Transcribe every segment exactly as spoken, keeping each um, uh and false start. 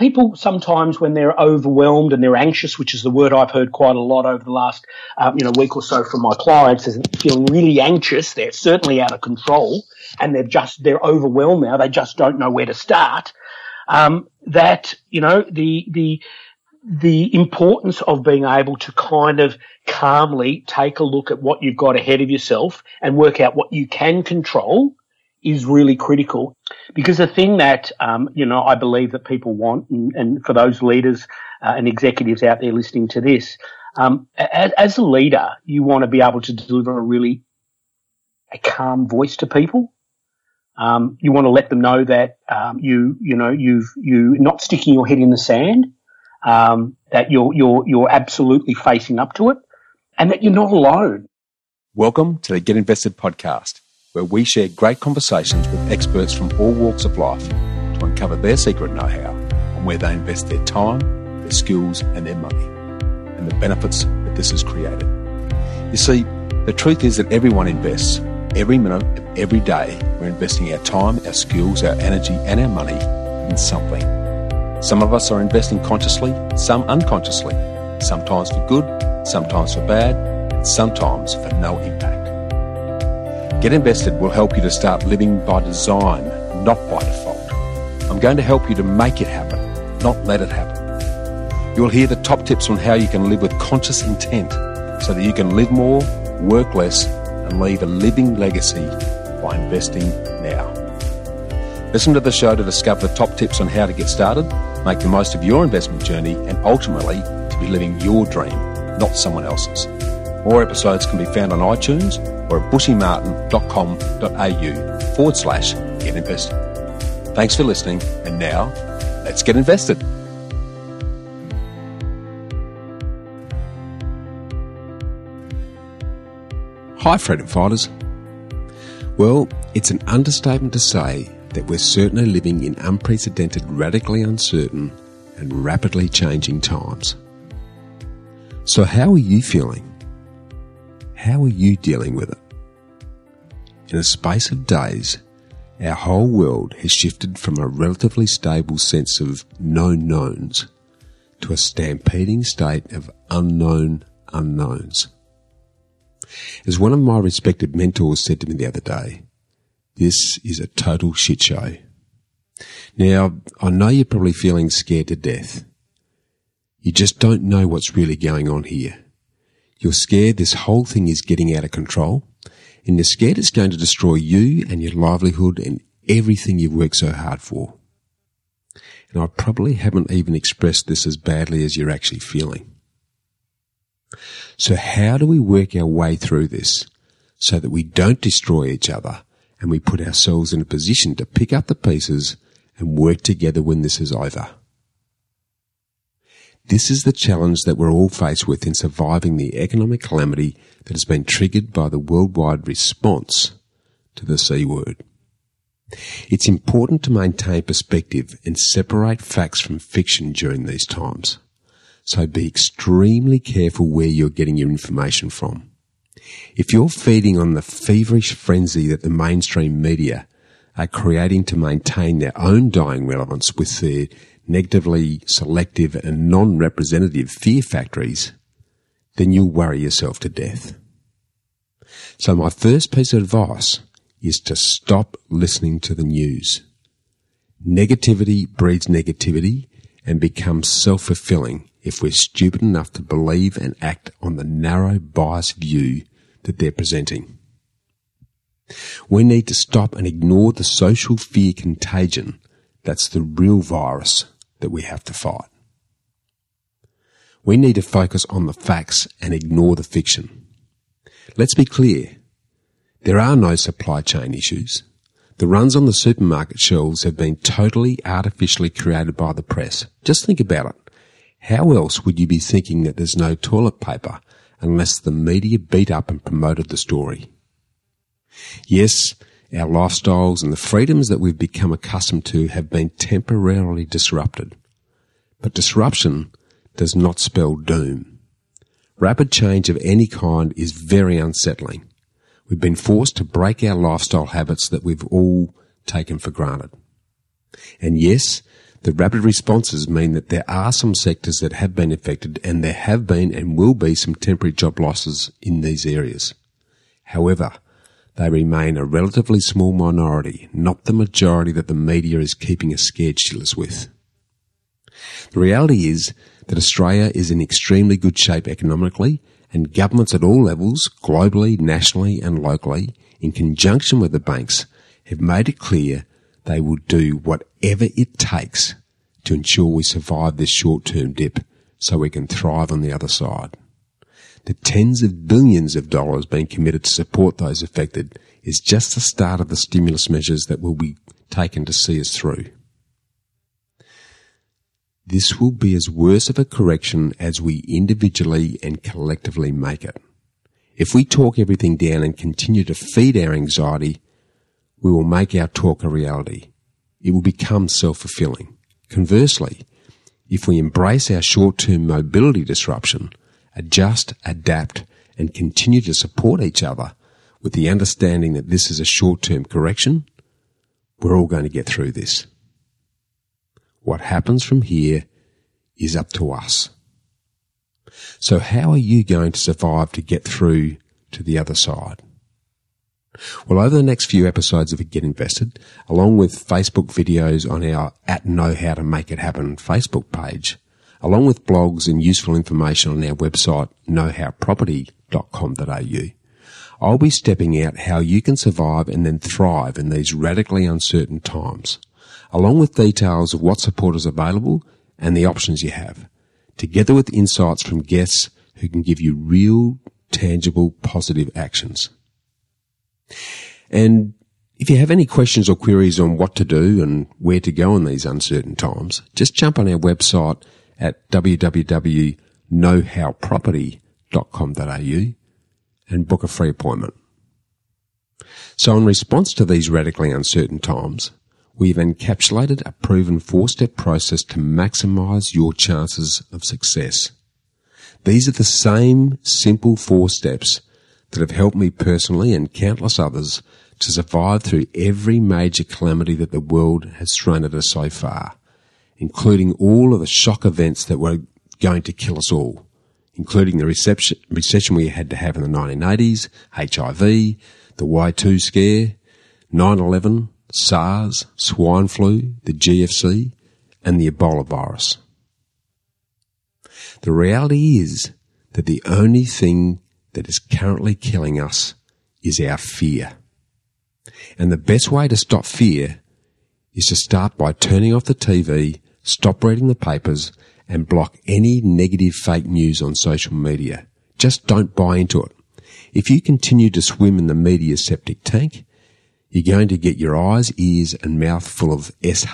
people sometimes when they're overwhelmed and they're anxious, which is the word I've heard quite a lot over the last um, you know week or so from my clients, is feeling really anxious. They're certainly out of control and they're just they're overwhelmed now. They just don't know where to start. Um, that you know the the the importance of being able to kind of calmly take a look at what you've got ahead of yourself and work out what you can control is really critical. Because the thing that, um, you know, I believe that people want, and, and for those leaders uh, and executives out there listening to this, um, as, as a leader, you want to be able to deliver a really a calm voice to people. Um, you want to let them know that um, you, you know, you've you not sticking your head in the sand, um, that you're you're you're absolutely facing up to it, and that you're not alone. Welcome to the Get Invested podcast, where we share great conversations with experts from all walks of life to uncover their secret know-how on where they invest their time, their skills and their money, and the benefits that this has created. You see, the truth is that everyone invests. Every minute of every day, we're investing our time, our skills, our energy and our money in something. Some of us are investing consciously, some unconsciously, sometimes for good, sometimes for bad, and sometimes for no impact. Get Invested will help you to start living by design, not by default. I'm going to help you to make it happen, not let it happen. You'll hear the top tips on how you can live with conscious intent so that you can live more, work less, and leave a living legacy by investing now. Listen to the show to discover the top tips on how to get started, make the most of your investment journey, and ultimately to be living your dream, not someone else's. More episodes can be found on iTunes or at bushymartin.com.au forward slash get invested. Thanks for listening, and now let's get invested. Hi, freedom fighters. Well, it's an understatement to say that we're certainly living in unprecedented, radically uncertain and rapidly changing times. So how are you feeling? How are you dealing with it? In a space of days, our whole world has shifted from a relatively stable sense of known knowns to a stampeding state of unknown unknowns. As one of my respected mentors said to me the other day, this is a total shit show. Now, I know you're probably feeling scared to death. You just don't know what's really going on here. You're scared this whole thing is getting out of control, and you're scared it's going to destroy you and your livelihood and everything you've worked so hard for. And I probably haven't even expressed this as badly as you're actually feeling. So how do we work our way through this so that we don't destroy each other and we put ourselves in a position to pick up the pieces and work together when this is over? This is the challenge that we're all faced with in surviving the economic calamity that has been triggered by the worldwide response to the C word. It's important to maintain perspective and separate facts from fiction during these times. So be extremely careful where you're getting your information from. If you're feeding on the feverish frenzy that the mainstream media are creating to maintain their own dying relevance with their negatively selective and non-representative fear factories, then you'll worry yourself to death. So my first piece of advice is to stop listening to the news. Negativity breeds negativity and becomes self-fulfilling if we're stupid enough to believe and act on the narrow, biased view that they're presenting. We need to stop and ignore the social fear contagion that's the real virus that we have to fight. We need to focus on the facts and ignore the fiction. Let's be clear. There are no supply chain issues. The runs on the supermarket shelves have been totally artificially created by the press. Just think about it. How else would you be thinking that there's no toilet paper unless the media beat up and promoted the story? Yes, our lifestyles and the freedoms that we've become accustomed to have been temporarily disrupted. But disruption does not spell doom. Rapid change of any kind is very unsettling. We've been forced to break our lifestyle habits that we've all taken for granted. And yes, The rapid responses mean that there are some sectors that have been affected, and there have been and will be some temporary job losses in these areas. However, they remain a relatively small minority, not the majority that the media is keeping us scared shitless with. The reality is that Australia is in extremely good shape economically, and governments at all levels, globally, nationally and locally, in conjunction with the banks, have made it clear they will do whatever it takes to ensure we survive this short-term dip so we can thrive on the other side. The tens of billions of dollars being committed to support those affected is just the start of the stimulus measures that will be taken to see us through. This will be as worse of a correction as we individually and collectively make it. If we talk everything down and continue to feed our anxiety, we will make our talk a reality. It will become self-fulfilling. Conversely, if we embrace our short-term mobility disruption, adjust, adapt, and continue to support each other with the understanding that this is a short-term correction, we're all going to get through this. What happens from here is up to us. So how are you going to survive to get through to the other side? Well, over the next few episodes of Get Invested, along with Facebook videos on our at Know How to Make It Happen Facebook page, along with blogs and useful information on our website know how property dot com dot a u, I'll be stepping out how you can survive and then thrive in these radically uncertain times, along with details of what support is available and the options you have, together with insights from guests who can give you real, tangible, positive actions. And if you have any questions or queries on what to do and where to go in these uncertain times, just jump on our website at w w w dot know how property dot com dot a u and book a free appointment. So in response to these radically uncertain times, we've encapsulated a proven four-step process to maximise your chances of success. These are the same simple four steps that have helped me personally and countless others to survive through every major calamity that the world has thrown at us so far, including all of the shock events that were going to kill us all, including the recession, recession we had to have in the nineteen eighties, H I V, the Y two scare, nine eleven, SARS, swine flu, the G F C, and the Ebola virus. The reality is that the only thing that is currently killing us is our fear. And the best way to stop fear is to start by turning off the T V, stop reading the papers, and block any negative fake news on social media. Just don't buy into it. If you continue to swim in the media's septic tank, you're going to get your eyes, ears, and mouth full of shit.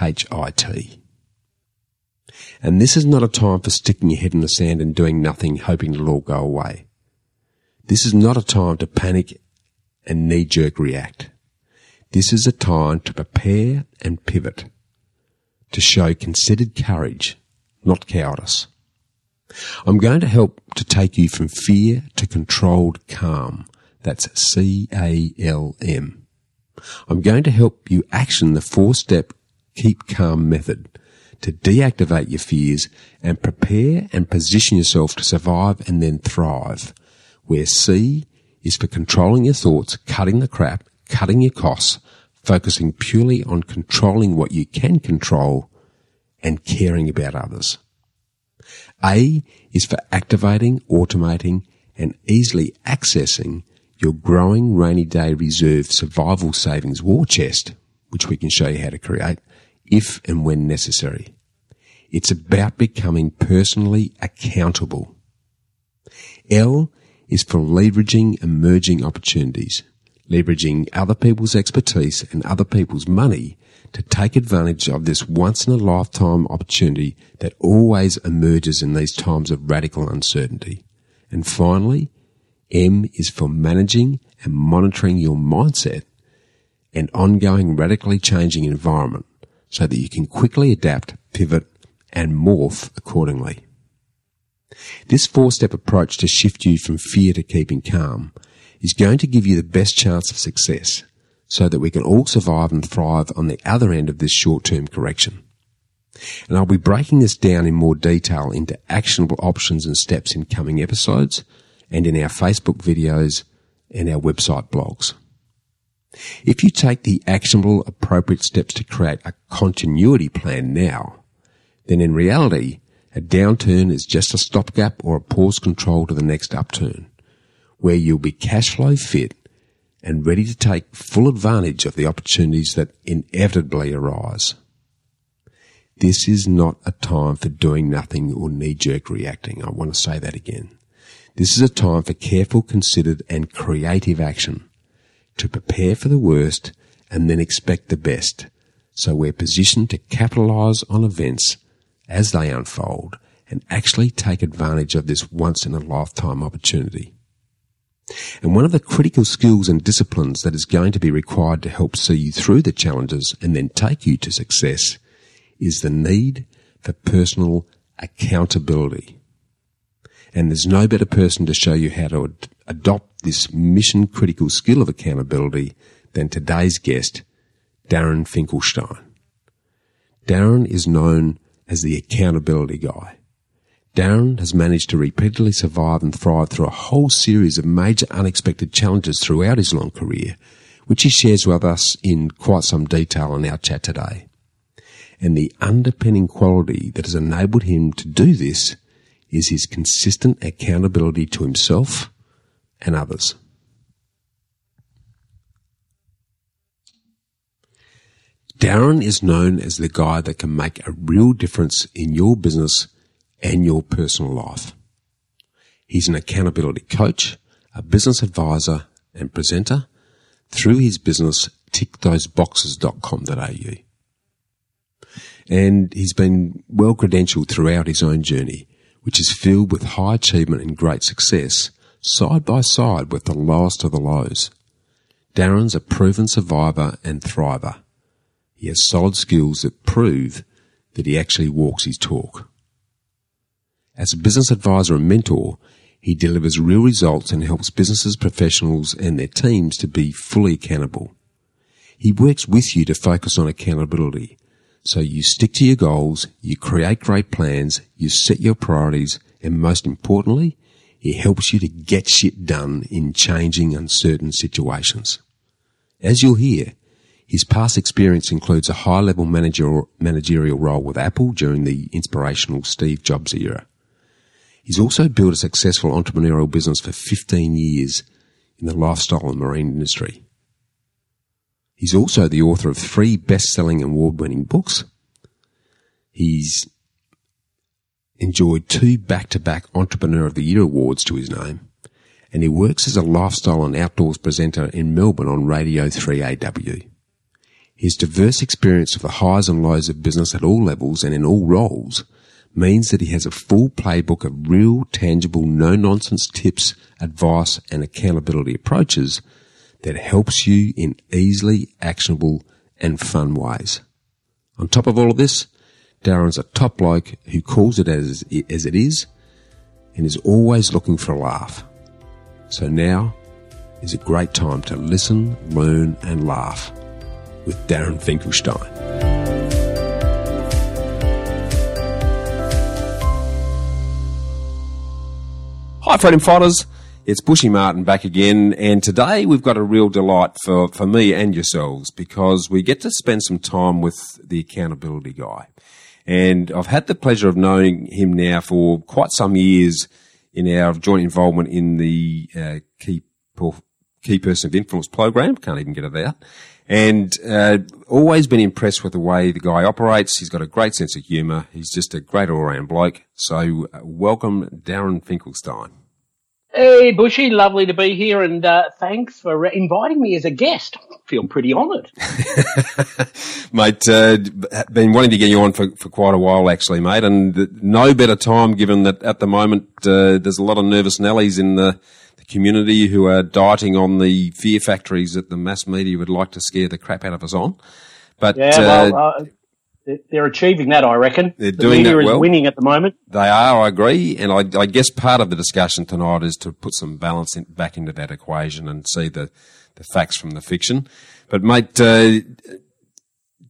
And this is not a time for sticking your head in the sand and doing nothing, hoping it'll all go away. This is not a time to panic and knee-jerk react. This is a time to prepare and pivot, to show considered courage, not cowardice. I'm going to help to take you from fear to controlled calm. That's C A L M. I'm going to help you action the four-step keep calm method to deactivate your fears and prepare and position yourself to survive and then thrive, where C is for controlling your thoughts, cutting the crap, cutting your costs, focusing purely on controlling what you can control and caring about others. A is for activating, automating, and easily accessing your growing rainy day reserve survival savings war chest, which we can show you how to create if and when necessary. It's about becoming personally accountable. L is for leveraging emerging opportunities, leveraging other people's expertise and other people's money to take advantage of this once-in-a-lifetime opportunity that always emerges in these times of radical uncertainty. And finally, M is for managing and monitoring your mindset and ongoing radically changing environment so that you can quickly adapt, pivot, and morph accordingly. This four-step approach to shift you from fear to keeping calm is going to give you the best chance of success so that we can all survive and thrive on the other end of this short-term correction. And I'll be breaking this down in more detail into actionable options and steps in coming episodes and in our Facebook videos and our website blogs. If you take the actionable, appropriate steps to create a continuity plan now, then in reality, a downturn is just a stopgap or a pause control to the next upturn, where you'll be cash flow fit and ready to take full advantage of the opportunities that inevitably arise. This is not a time for doing nothing or knee-jerk reacting. I want to say that again. This is a time for careful, considered and creative action to prepare for the worst and then expect the best, so we're positioned to capitalise on events as they unfold and actually take advantage of this once-in-a-lifetime opportunity. And one of the critical skills and disciplines that is going to be required to help see you through the challenges and then take you to success is the need for personal accountability. And there's no better person to show you how to ad- adopt this mission-critical skill of accountability than today's guest, Darren Finkelstein. Darren is known as the accountability guy. Darren has managed to repeatedly survive and thrive through a whole series of major unexpected challenges throughout his long career, which he shares with us in quite some detail in our chat today. And the underpinning quality that has enabled him to do this is his consistent accountability to himself and others. Darren is known as the guy that can make a real difference in your business and your personal life. He's an accountability coach, a business advisor and presenter through his business tick those boxes dot com dot a u. And he's been well credentialed throughout his own journey, which is filled with high achievement and great success, side by side with the lowest of the lows. Darren's a proven survivor and thriver. He has solid skills that prove that he actually walks his talk. As a business advisor and mentor, he delivers real results and helps businesses, professionals and their teams to be fully accountable. He works with you to focus on accountability. So you stick to your goals, you create great plans, you set your priorities, and most importantly, he helps you to get shit done in changing, uncertain situations. As you'll hear, his past experience includes a high-level managerial, managerial role with Apple during the inspirational Steve Jobs era. He's also built a successful entrepreneurial business for fifteen years in the lifestyle and marine industry. He's also the author of three best-selling award-winning books. He's enjoyed two back-to-back Entrepreneur of the Year awards to his name, and he works as a lifestyle and outdoors presenter in Melbourne on Radio three A W. His diverse experience of the highs and lows of business at all levels and in all roles means that he has a full playbook of real, tangible, no-nonsense tips, advice and accountability approaches that helps you in easily actionable and fun ways. On top of all of this, Darren's a top bloke who calls it as, as it is and is always looking for a laugh. So now is a great time to listen, learn and laugh with Darren Finkelstein. Hi Freedom Fighters, it's Bushy Martin back again, and today we've got a real delight for, for me and yourselves because we get to spend some time with the accountability guy. And I've had the pleasure of knowing him now for quite some years in our joint involvement in the uh, Key, Key Person of Influence program, can't even get it out, and uh, always been impressed with the way the guy operates. He's got a great sense of humour. He's just a great all-round bloke. So uh, welcome, Darren Finkelstein. Hey, Bushy, lovely to be here, and uh, thanks for inviting me as a guest. I feel pretty honoured. Mate, uh, been wanting to get you on for, for quite a while, actually, mate, and no better time given that at the moment uh, there's a lot of nervous Nellies in the, the community who are dieting on the fear factories that the mass media would like to scare the crap out of us on. But yeah, well, uh, uh, they're achieving that, I reckon. They're the doing media that well. Is winning at the moment. They are, I agree, and I, I guess part of the discussion tonight is to put some balance in, back into that equation and see the, the facts from the fiction. But, mate, uh,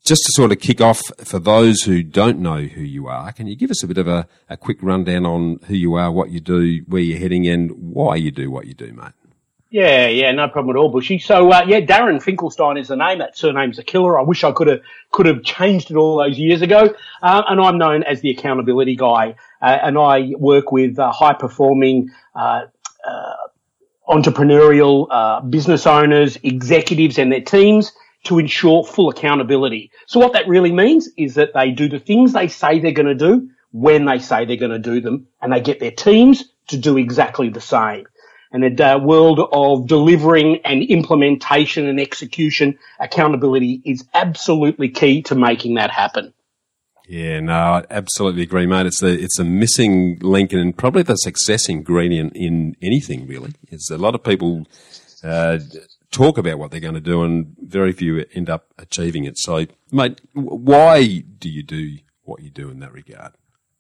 just to sort of kick off, for those who don't know who you are, can you give us a bit of a, a quick rundown on who you are, what you do, where you're heading, and why you do what you do, mate? Yeah, yeah, no problem at all, Bushy. So, uh, yeah, Darren Finkelstein is the name. That surname's a killer. I wish I could have could have changed it all those years ago. Uh, and I'm known as the accountability guy. Uh, and I work with uh, high-performing uh, uh, entrepreneurial uh, business owners, executives and their teams to ensure full accountability. So what that really means is that they do the things they say they're going to do when they say they're going to do them, and they get their teams to do exactly the same. And in the world of delivering and implementation and execution, accountability is absolutely key to making that happen. Yeah, no, I absolutely agree, mate. It's the it's a missing link and probably the success ingredient in anything, really. It's a lot of people uh, talk about what they're going to do and very few end up achieving it. So, mate, why do you do what you do in that regard?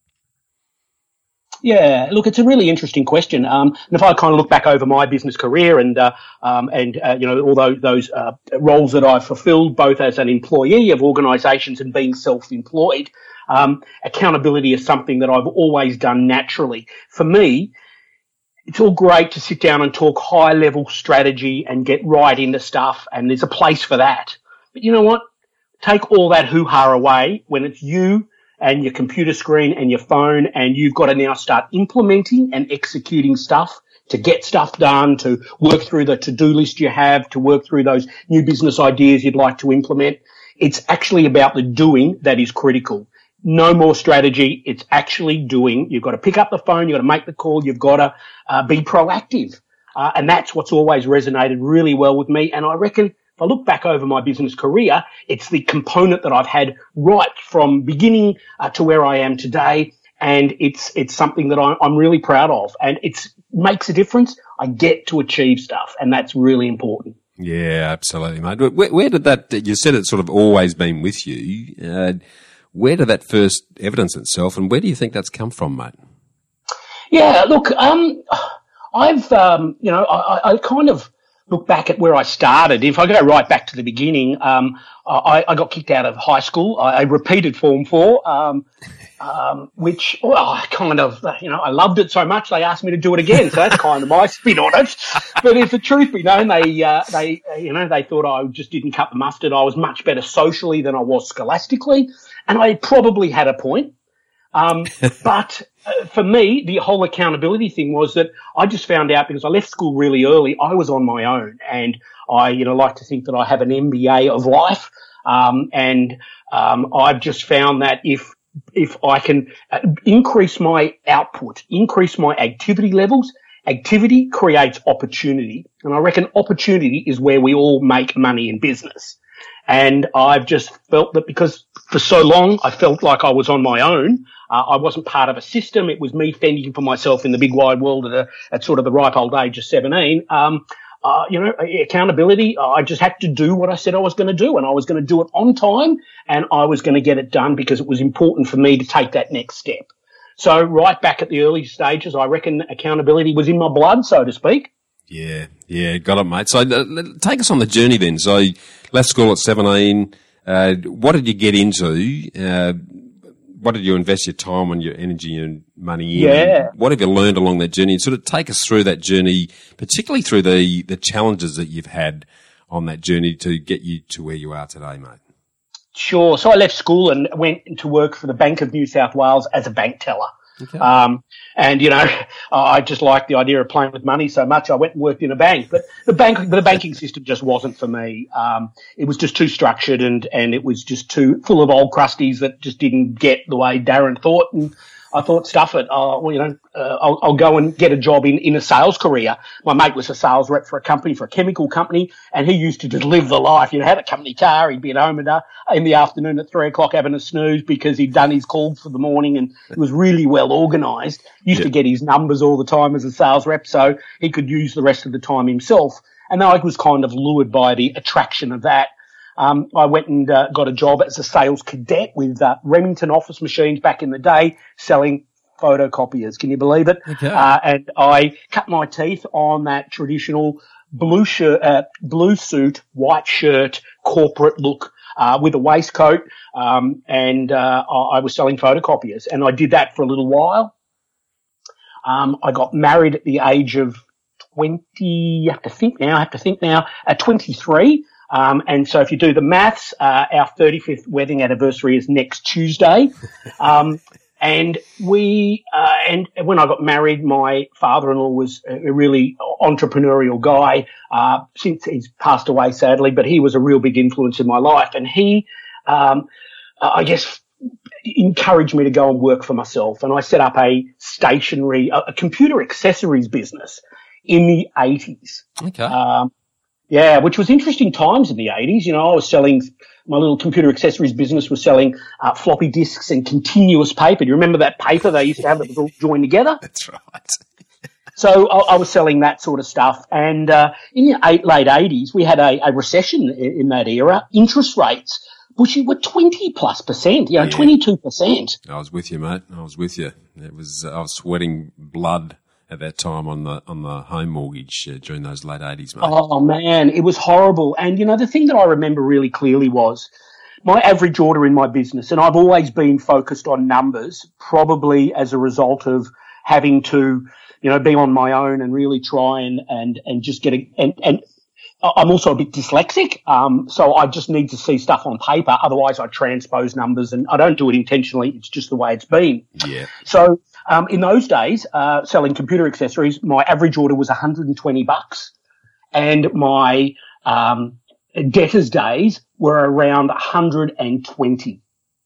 Yeah, look, it's a really interesting question. Um, and if I kind of look back over my business career and, uh, um, and, uh, you know, all those, those, uh, roles that I've fulfilled both as an employee of organisations and being self-employed, um, accountability is something that I've always done naturally. For me, it's all great to sit down and talk high level strategy and get right into stuff, and there's a place for that. But you know what? Take all that hoo-ha away when it's you and your computer screen and your phone, and you've got to now start implementing and executing stuff to get stuff done, to work through the to-do list you have, to work through those new business ideas you'd like to implement. It's actually about the doing that is critical. No more strategy. It's actually doing. You've got to pick up the phone. You've got to make the call. You've got to uh, be proactive. Uh, and that's what's always resonated really well with me. And I reckon if I look back over my business career, it's the component that I've had right from beginning uh, to where I am today, and it's it's something that I, I'm really proud of, and it makes a difference. I get to achieve stuff, and that's really important. Yeah, absolutely, mate. Where, where did that? You said it's sort of always been with you. Uh, where did that first evidence itself, and where do you think that's come from, mate? Yeah, look, um, I've um, you know, I, I kind of look back at where I started. If I go right back to the beginning, um, I, I got kicked out of high school. I, I repeated Form four, um, um, which, well, I kind of, you know, I loved it so much they asked me to do it again. So that's kind of my spin on it. But if the truth be known, they, uh, they, you know, they thought I just didn't cut the mustard. I was much better socially than I was scholastically. And I probably had a point. Um, but uh, for me, the whole accountability thing was that I just found out because I left school really early, I was on my own, and I, you know, like to think that I have an M B A of life. Um, and, um, I've just found that if, if I can uh, increase my output, increase my activity levels, activity creates opportunity. And I reckon opportunity is where we all make money in business. And I've just felt that because for so long I felt like I was on my own, uh, I wasn't part of a system. It was me fending for myself in the big wide world at, a, at sort of the ripe old age of seventeen. Um, uh, you know, accountability, I just had to do what I said I was going to do, and I was going to do it on time, and I was going to get it done because it was important for me to take that next step. So right back at the early stages, I reckon accountability was in my blood, so to speak. Yeah, yeah, got it, mate. So uh, take us on the journey then. So left school at seventeen. Uh, what did you get into? Uh, what did you invest your time and your energy and money in? Yeah. What have you learned along that journey? And sort of take us through that journey, particularly through the, the challenges that you've had on that journey to get you to where you are today, mate. Sure. So I left school and went to work for the Bank of New South Wales as a bank teller. Okay. Um, and you know, I just liked the idea of playing with money so much. I went and worked in a bank, but the bank, the banking system just wasn't for me. Um, it was just too structured and, and it was just too full of old crusties that just didn't get the way Darren thought. And I thought, stuff it. Uh, well, you know, uh, I'll, I'll go and get a job in, in a sales career. My mate was a sales rep for a company, for a chemical company, and he used to just live the life. You know, had a company car. He'd be at home in, uh, in the afternoon at three o'clock having a snooze because he'd done his calls for the morning, and it was really well organised. Used yeah. to get his numbers all the time as a sales rep, so he could use the rest of the time himself. And I was kind of lured by the attraction of that. Um, I went and uh, got a job as a sales cadet with uh, Remington office machines back in the day, selling photocopiers. Can you believe it? Okay. Uh, and I cut my teeth on that traditional blue shirt, uh, blue suit, white shirt, corporate look uh, with a waistcoat, um, and uh, I was selling photocopiers, and I did that for a little while. Um, I got married at the age of twenty. You have to think now. I have to think now. At twenty-three. Um, and so if you do the maths, uh, our thirty-fifth wedding anniversary is next Tuesday. Um, and we, uh, and when I got married, my father-in-law was a really entrepreneurial guy, uh, since he's passed away sadly, but he was a real big influence in my life. And he, um, I guess, encouraged me to go and work for myself. And I set up a stationery, a, a computer accessories business in the eighties. Okay. Um, Yeah, which was interesting times in the eighties. You know, I was selling, my little computer accessories business was selling uh, floppy disks and continuous paper. Do you remember that paper they used to have that was all joined together? That's right. So I, I was selling that sort of stuff. And uh, in the eight, late eighties, we had a, a recession in, in that era. Interest rates, Bushy, were twenty plus percent, you know, yeah. twenty-two percent. I was with you, mate. I was with you. It was, I was sweating blood at that time on the on the home mortgage uh, during those late eighties, mate. Oh, man, it was horrible. And, you know, the thing that I remember really clearly was my average order in my business, and I've always been focused on numbers, probably as a result of having to, you know, be on my own and really try and, and, and just get a – and and I'm also a bit dyslexic, um, so I just need to see stuff on paper. Otherwise, I transpose numbers, and I don't do it intentionally. It's just the way it's been. Yeah. So um, in those days, uh, selling computer accessories, my average order was one hundred twenty bucks, and my um, debtors days were around one hundred twenty.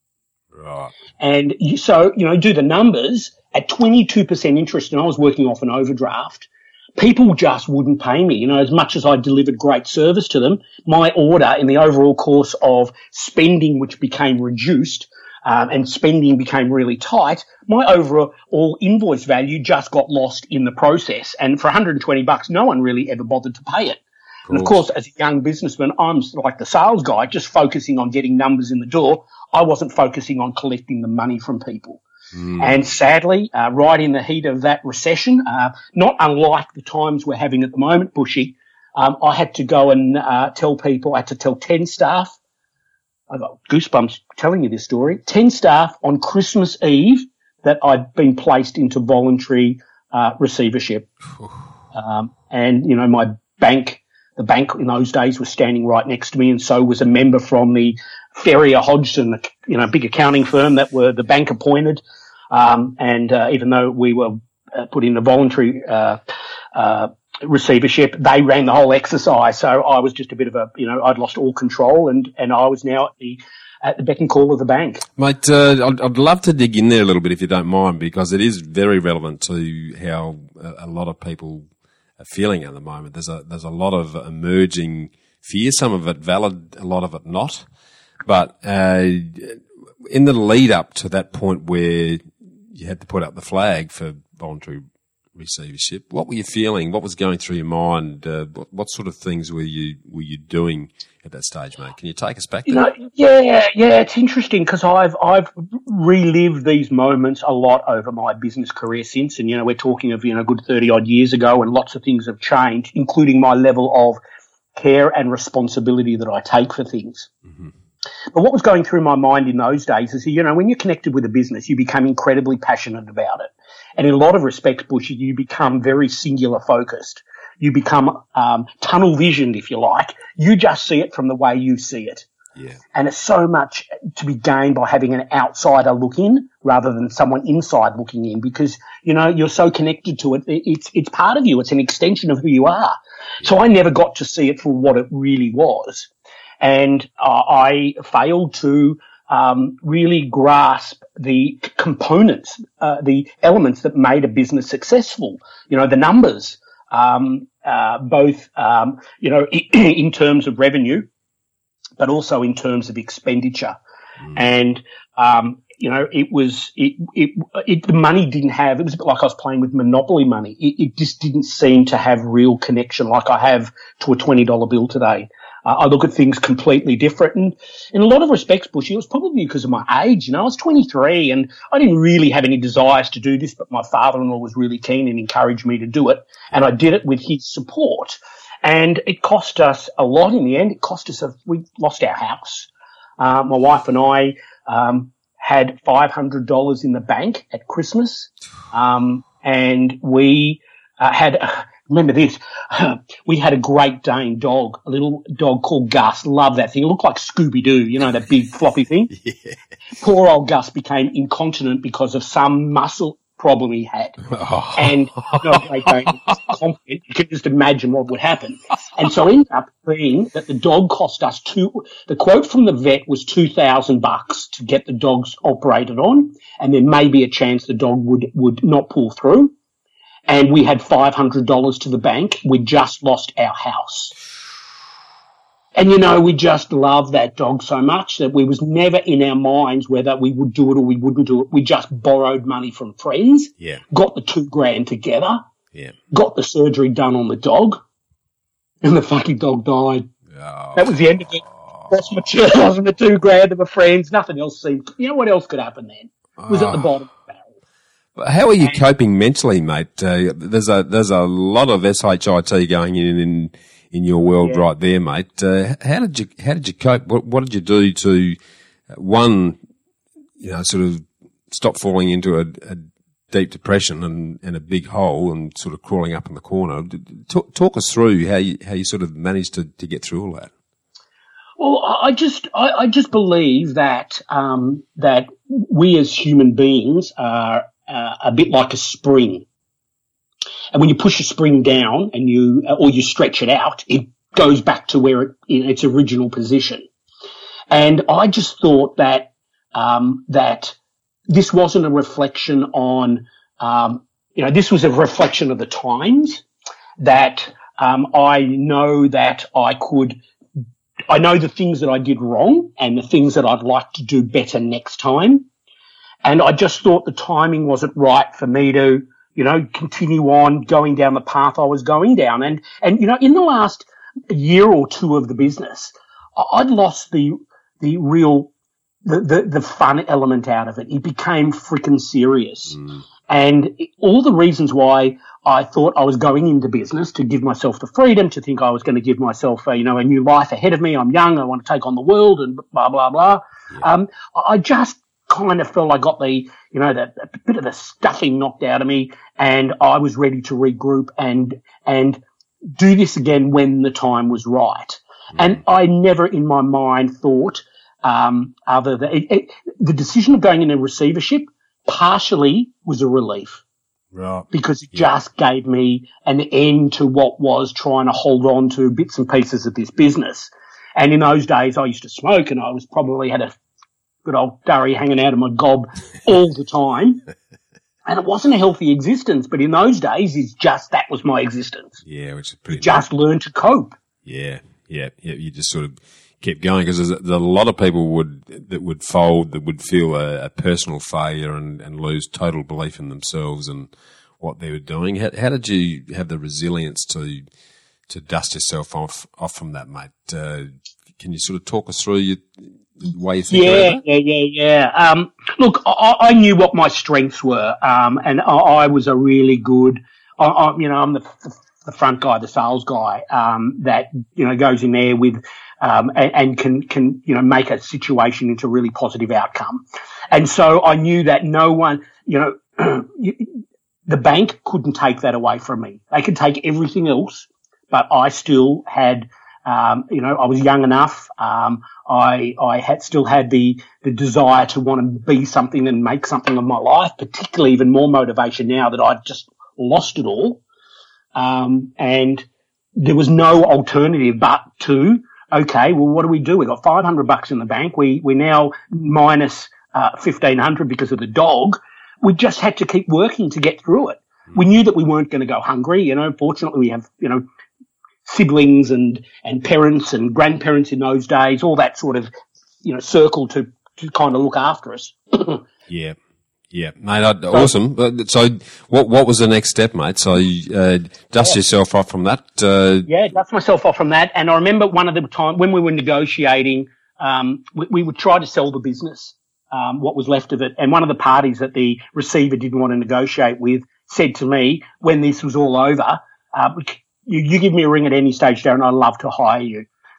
Right. And you, so you know, do the numbers at twenty-two percent interest, and I was working off an overdraft. People just wouldn't pay me. You know, as much as I delivered great service to them, my order in the overall course of spending, which became reduced, um, and spending became really tight, my overall invoice value just got lost in the process. And for one hundred twenty bucks, no one really ever bothered to pay it. Of and of course, as a young businessman, I'm like the sales guy, just focusing on getting numbers in the door. I wasn't focusing on collecting the money from people. Mm. And sadly, uh, right in the heat of that recession, uh, not unlike the times we're having at the moment, Bushy, um, I had to go and uh, tell people, I had to tell ten staff, I got goosebumps telling you this story, ten staff on Christmas Eve that I'd been placed into voluntary uh, receivership. um, and, you know, my bank, the bank in those days was standing right next to me, and so was a member from the Ferrier Hodgson, the, you know, big accounting firm that were the bank appointed. Um, and uh, even though we were uh, put in a voluntary uh, uh, receivership, they ran the whole exercise. So I was just a bit of a, you know, I'd lost all control, and, and I was now at the, at the beck and call of the bank. Mate, uh, I'd, I'd love to dig in there a little bit if you don't mind, because it is very relevant to how a, a lot of people are feeling at the moment. There's a there's a lot of emerging fear, some of it valid, a lot of it not. But uh, in the lead up to that point where you had to put up the flag for voluntary receivership, what were you feeling? What was going through your mind? Uh, what, what sort of things were you were you doing at that stage, mate? Can you take us back there? You know, yeah, yeah, it's interesting because I've I've relived these moments a lot over my business career since, and you know, we're talking of you know a good thirty odd years ago, and lots of things have changed, including my level of care and responsibility that I take for things. Mm-hmm. But what was going through my mind in those days is, you know, when you're connected with a business, you become incredibly passionate about it. And in a lot of respects, Bushy, you become very singular focused. You become um, tunnel visioned, if you like. You just see it from the way you see it. Yeah. And it's so much to be gained by having an outsider look in rather than someone inside looking in, because, you know, you're so connected to it. It's, it's part of you. It's an extension of who you are. Yeah. So I never got to see it for what it really was. And uh, I failed to um, really grasp the components, uh, the elements that made a business successful. You know, the numbers, um, uh, both, um, you know, in terms of revenue, but also in terms of expenditure. Mm. And, um, you know, it was, it, it, it, the money didn't have, it was a bit like I was playing with Monopoly money. It, it just didn't seem to have real connection like I have to a twenty dollar bill today. Uh, I look at things completely different. And in a lot of respects, Bushy, it was probably because of my age. You know, I was twenty-three and I didn't really have any desires to do this, but my father-in-law was really keen and encouraged me to do it. And I did it with his support. And it cost us a lot in the end. It cost us, a, we lost our house. Uh, my wife and I um, had five hundred dollars in the bank at Christmas, um, and we uh, had. Uh, remember this? We had a Great Dane dog, a little dog called Gus. Love that thing. It looked like Scooby Doo, you know, that big floppy thing. Yeah. Poor old Gus became incontinent because of some muscle problem he had. Oh. And you know, Great Dane was confident. You can just imagine what would happen. And so it ended up being that the dog cost us two, the quote from the vet was two thousand bucks to get the dogs operated on, and there may be a chance the dog would, would not pull through. And we had five hundred dollars to the bank. We just lost our house. And, you know, we just loved that dog so much that we was never in our minds whether we would do it or we wouldn't do it. We just borrowed money from friends, yeah. got the two grand together, yeah. got the surgery done on the dog, and the fucking dog died. Oh. That was the end of it. Lost my, two, lost my two grand to my friends. Nothing else seemed, you know what else could happen then? It was oh. at the bottom. How are you coping mentally, mate? Uh, there's a there's a lot of S H I T going in in, in your world yeah. right there, mate. Uh, how did you how did you cope? What, what did you do to uh, one, you know, sort of stop falling into a, a deep depression and, and a big hole and sort of crawling up in the corner? Talk, talk us through how you how you sort of managed to, to get through all that. Well, I just I, I just believe that um, that we as human beings are Uh, a bit like a spring. And when you push a spring down and you, or you stretch it out, it goes back to where it, in its original position. And I just thought that, um, that this wasn't a reflection on, um, you know, this was a reflection of the times that, um, I know that I could, I know the things that I did wrong and the things that I'd like to do better next time. And I just thought the timing wasn't right for me to, you know, continue on going down the path I was going down. And, and, you know, in the last year or two of the business, I'd lost the, the real, the, the, the fun element out of it. It became freaking serious. Mm. And all the reasons why I thought I was going into business to give myself the freedom, to think I was going to give myself, a, you know, a new life ahead of me. I'm young. I want to take on the world and blah, blah, blah. Yeah. Um, I just, kind of felt I got the, you know, the, a bit of the stuffing knocked out of me, and I was ready to regroup and, and do this again when the time was right. Mm. And I never in my mind thought, um, other than it, it, the decision of going into receivership partially was a relief. Right. Because it yeah. just gave me an end to what was trying to hold on to bits and pieces of this business. And in those days I used to smoke, and I was probably had a good old durry hanging out of my gob all the time. And it wasn't a healthy existence, but in those days, it's just that was my existence. Yeah, which is pretty. You just learned to cope. Yeah, yeah, yeah. You just sort of kept going, because there's a, there's a lot of people would that would fold, that would feel a, a personal failure and, and lose total belief in themselves and what they were doing. How, how did you have the resilience to to dust yourself off off from that, mate? Uh, can you sort of talk us through your way you think yeah, about that? Yeah, yeah, yeah. Um, look, I, I knew what my strengths were, um, and I, I was a really good, I, I, you know, I'm the, the front guy, the sales guy, um, that, you know, goes in there with, um, and, and can, can, you know, make a situation into a really positive outcome. And so I knew that no one, you know, the bank couldn't take that away from me. They could take everything else, but I still had, Um, you know, I was young enough. Um, I, I had still had the, the desire to want to be something and make something of my life, particularly even more motivation now that I'd just lost it all. Um, and there was no alternative but to, okay, well, what do we do? We got five hundred bucks in the bank. We, we now minus, uh, fifteen hundred because of the dog. We just had to keep working to get through it. We knew that we weren't going to go hungry. You know, fortunately we have, you know, siblings and, and parents and grandparents in those days, all that sort of, you know, circle to, to kind of look after us. yeah. Yeah. Mate, I, awesome. So what, what was the next step, mate? So, uh, dust yeah. yourself off from that? Uh, yeah, dust myself off from that. And I remember one of the time when we were negotiating, um, we, we would try to sell the business, um, what was left of it. And one of the parties that the receiver didn't want to negotiate with said to me, when this was all over, uh, You, you give me a ring at any stage, Darren, I'd love to hire you.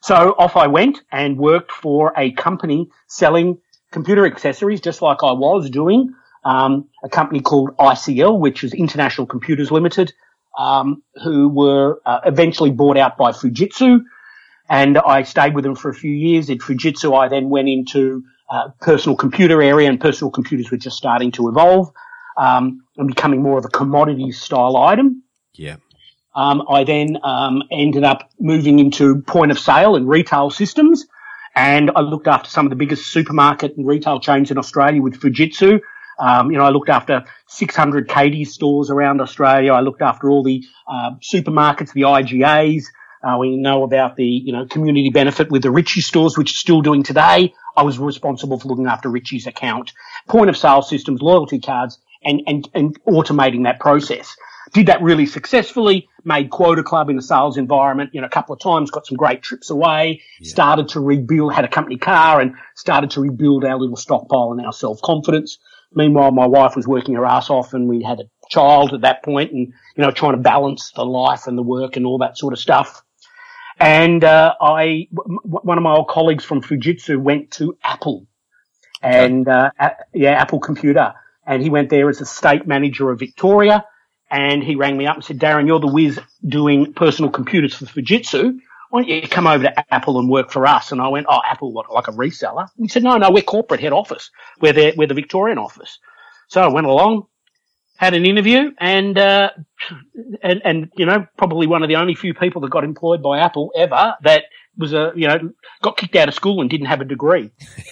So off I went and worked for a company selling computer accessories, just like I was doing, um, a company called I C L, which is International Computers Limited, um, who were uh, eventually bought out by Fujitsu. And I stayed with them for a few years. At Fujitsu, I then went into uh, personal computer area, and personal computers were just starting to evolve um, and becoming more of a commodities style item. Yeah. Um, I then um, ended up moving into point of sale and retail systems, and I looked after some of the biggest supermarket and retail chains in Australia with Fujitsu. Um, you know, I looked after six hundred Katie's stores around Australia. I looked after all the uh, supermarkets, the I G As. Uh, we know about the, you know, community benefit with the Ritchie stores, which is still doing today. I was responsible for looking after Ritchie's account, point of sale systems, loyalty cards, and, and, and automating that process. Did that really successfully, made Quota Club in a sales environment, you know, a couple of times, got some great trips away, yeah. started to rebuild, had a company car and started to rebuild our little stockpile and our self-confidence. Meanwhile, my wife was working her ass off and we had a child at that point and, you know, trying to balance the life and the work and all that sort of stuff. And, uh, I, w- one of my old colleagues from Fujitsu went to Apple and, uh, a- yeah, Apple Computer, and he went there as a state manager of Victoria. And he rang me up and said, Darren, you're the whiz doing personal computers for Fujitsu. Why don't you come over to Apple and work for us? And I went, oh, Apple, what, like a reseller? And he said, no, no, we're corporate head office. We're the, we're the Victorian office. So I went along, had an interview, and, uh, and, and, you know, probably one of the only few people that got employed by Apple ever that was a, you know, got kicked out of school and didn't have a degree.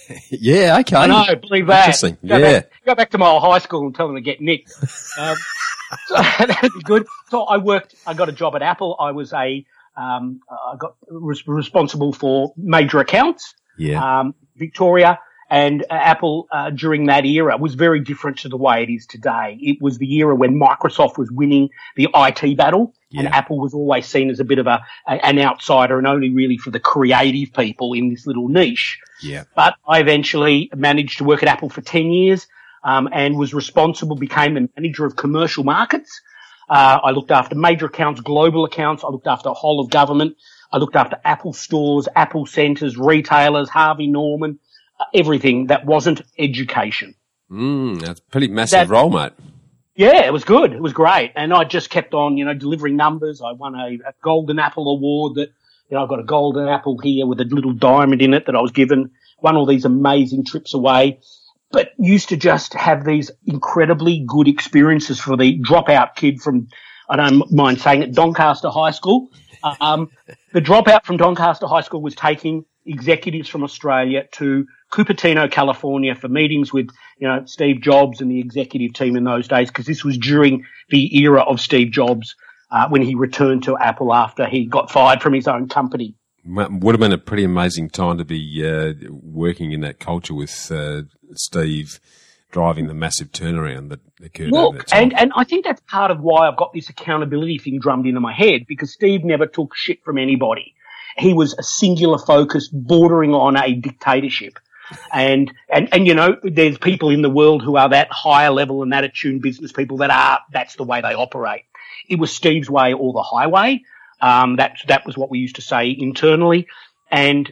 Yeah, okay. I know, believe that. Interesting. Go yeah. Back, go back to my old high school and tell them to get nicked. Um, so that'd be good. So I worked, I got a job at Apple. I was a, um, I got was responsible for major accounts. Yeah. Um, Victoria and uh, Apple, uh, during that era was very different to the way it is today. It was the era when Microsoft was winning the I T battle, yeah. and Apple was always seen as a bit of a, a, an outsider and only really for the creative people in this little niche. Yeah. But I eventually managed to work at Apple for ten years. Um, and was responsible, became the manager of commercial markets. Uh, I looked after major accounts, global accounts. I looked after the whole of government. I looked after Apple stores, Apple centers, retailers, Harvey Norman, uh, everything that wasn't education. Mm, that's a pretty massive that, role, mate. Yeah, it was good. It was great. And I just kept on, you know, delivering numbers. I won a, a Golden Apple award that, you know, I've got a Golden Apple here with a little diamond in it that I was given. Won all these amazing trips away. But used to just have these incredibly good experiences for the dropout kid from, I don't mind saying it, Doncaster High School. Um, the dropout from Doncaster High School was taking executives from Australia to Cupertino, California for meetings with, you know, Steve Jobs and the executive team in those days, because this was during the era of Steve Jobs, uh, when he returned to Apple after he got fired from his own company. Would have been a pretty amazing time to be uh, working in that culture with uh, Steve driving the massive turnaround that occurred Look, over that time. And, and I think that's part of why I've got this accountability thing drummed into my head, because Steve never took shit from anybody. He was a singular focus bordering on a dictatorship. And, and, and, you know, there's people in the world who are that higher level and that attuned business people that are, that's the way they operate. It was Steve's way or the highway. Um, that, that was what we used to say internally. And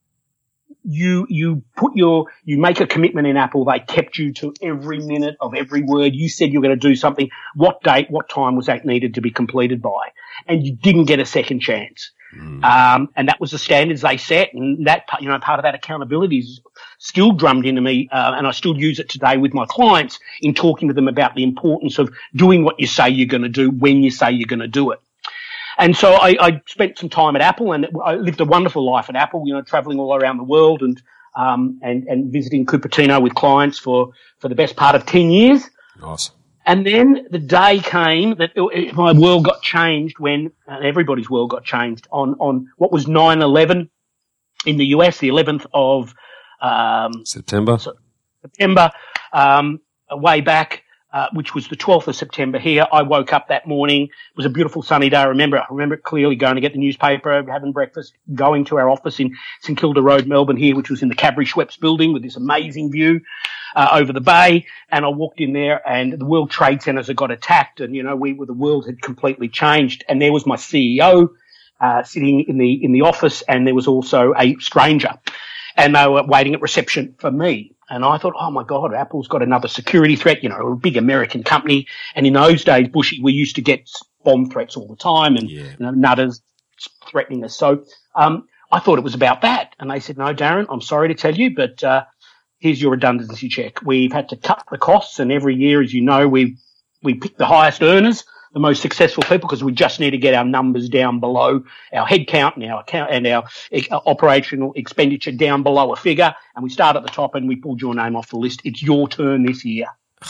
you, you put your, you make a commitment in Apple. They kept you to every minute of every word. You said you were going to do something. What date, what time was that needed to be completed by? And you didn't get a second chance. Mm. Um, and that was the standards they set. And that, you know, part of that accountability is still drummed into me. Uh, and I still use it today with my clients in talking to them about the importance of doing what you say you're going to do when you say you're going to do it. And so I, I spent some time at Apple, and I lived a wonderful life at Apple, you know, traveling all around the world and, um, and, and visiting Cupertino with clients for, for the best part of ten years. Nice. And then the day came that it, my world got changed when, uh, everybody's world got changed on, on what was nine eleven in the U S, the eleventh of, um, September. September, um, way back. Uh, which was the twelfth of September here. I woke up that morning. It was a beautiful sunny day. I remember, I remember it clearly, going to get the newspaper, having breakfast, going to our office in St Kilda Road, Melbourne here, which was in the Cadbury Schweppes building with this amazing view, uh, over the bay. And I walked in there and the World Trade Centers had got attacked, and, you know, we were, the world had completely changed. And there was my C E O, uh, sitting in the in the office, and there was also a stranger, and they were waiting at reception for me. And I thought, oh, my God, Apple's got another security threat, you know, a big American company. And in those days, Bushy, we used to get bomb threats all the time and, yeah. you know, nutters threatening us. So um, I thought it was about that. And they said, no, Darren, I'm sorry to tell you, but uh, here's your redundancy check. We've had to cut the costs, and every year, as you know, we we pick the highest earners, the most successful people, because we just need to get our numbers down below our head count and our account and our uh, operational expenditure down below a figure. And we start at the top, and we pulled your name off the list. It's your turn this year.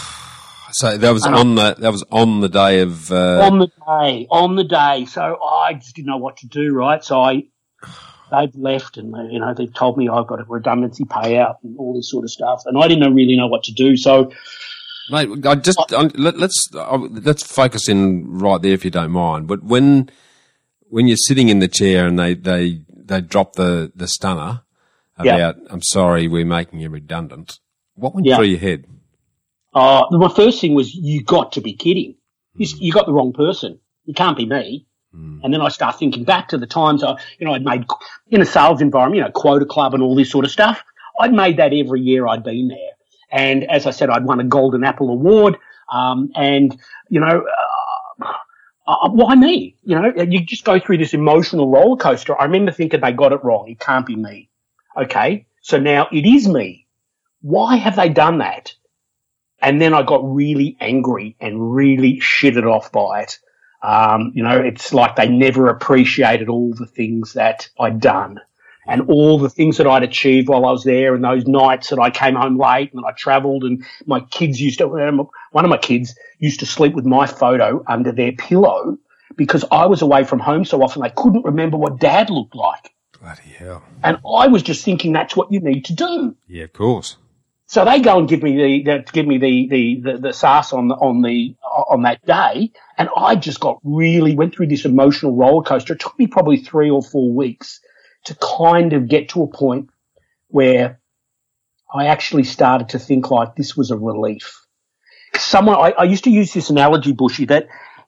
So that was and on I, the that was on the day of uh... on the day on the day. So I just didn't know what to do. Right, so I they've left, and they, you know they've told me I've got a redundancy payout and all this sort of stuff, and I didn't really know what to do. So. Mate, I just I, let, let's let's focus in right there if you don't mind. But when when you're sitting in the chair and they they, they drop the, the stunner about yeah. I'm sorry, we're making you redundant, what went yeah. through your head? Uh, my first thing was, you got to be kidding. You, you got the wrong person. It can't be me. Mm. And then I start thinking back to the times I, you know, I'd made in a sales environment, you know, quota club and all this sort of stuff. I'd made that every year I'd been there. And as I said, I'd won a Golden Apple Award. Um, and, you know, uh, uh, why me? You know, you just go through this emotional roller coaster. I remember thinking they got it wrong. It can't be me. Okay. So now it is me. Why have they done that? And then I got really angry and really shitted off by it. Um, you know, it's like they never appreciated all the things that I'd done. And all the things that I'd achieved while I was there, and those nights that I came home late and I travelled, and my kids used to, one of my kids used to sleep with my photo under their pillow because I was away from home so often they couldn't remember what Dad looked like. Bloody hell. And I was just thinking that's what you need to do. Yeah, of course. So they go and give me the, the give me the, the, the, the sass on the, on the, on that day. And I just got really, went through this emotional roller coaster. It took me probably three or four weeks to kind of get to a point where I actually started to think like this was a relief. Someone, I, I used to use this analogy, Bushy, that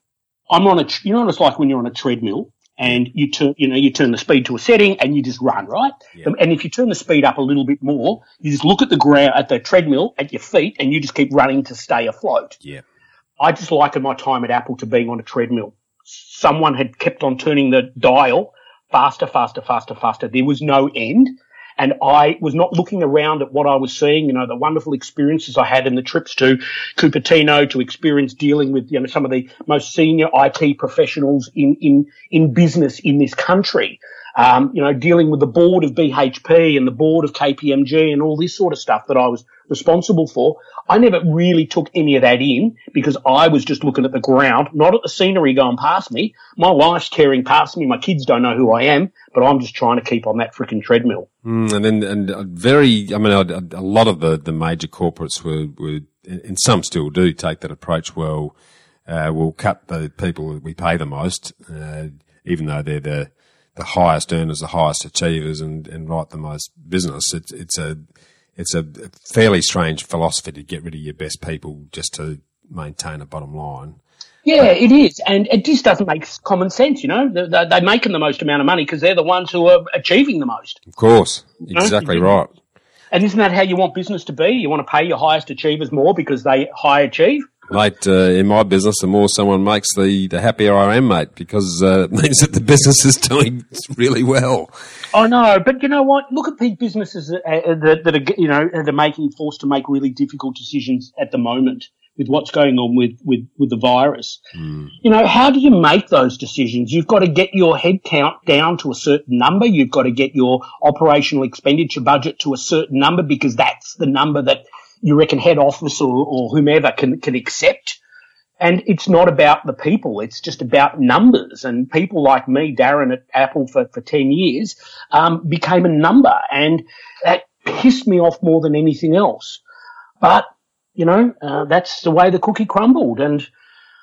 I'm on a, you know what it's like when you're on a treadmill and you turn, you know, you turn the speed to a setting and you just run, right? Yeah. And if you turn the speed up a little bit more, you just look at the ground, at the treadmill, at your feet, and you just keep running to stay afloat. Yeah. I just likened my time at Apple to being on a treadmill. Someone had kept on turning the dial faster, faster, faster, faster. There was no end. And I was not looking around at what I was seeing, you know, the wonderful experiences I had in the trips to Cupertino to experience dealing with, you know, some of the most senior I T professionals in, in, in business in this country. Um, you know, dealing with the board of B H P and the board of K P M G and all this sort of stuff that I was responsible for. I never really took any of that in because I was just looking at the ground, not at the scenery going past me. My wife's tearing past me. My kids don't know who I am, but I'm just trying to keep on that freaking treadmill. Mm, and then, and very, I mean, a, a lot of the, the major corporates were, were, and some still do take that approach. Well, uh, we'll cut the people that we pay the most, uh, even though they're the, the highest earners, the highest achievers, and, and write the most business. It's, it's a, it's a fairly strange philosophy to get rid of your best people just to maintain a bottom line. Yeah, but it is. And it just doesn't make common sense, you know. They're, they're making the most amount of money because they're the ones who are achieving the most. Of course. Exactly, you know? Right. And isn't that how you want business to be? You want to pay your highest achievers more because they high achieve? Mate, uh, in my business, the more someone makes, the, the happier I am, mate, because uh, it means that the business is doing really well. I know, but you know what? Look at these businesses that, uh, that, that are, you know, that are making forced to make really difficult decisions at the moment with what's going on with, with, with the virus. Mm. You know, how do you make those decisions? You've got to get your head count down to a certain number. You've got to get your operational expenditure budget to a certain number because that's the number that you reckon head office or, or whomever can, can accept. And it's not about the people. It's just about numbers. And people like me, Darren at Apple for, for ten years, um, became a number. And that pissed me off more than anything else. But, you know, uh, that's the way the cookie crumbled. And mm.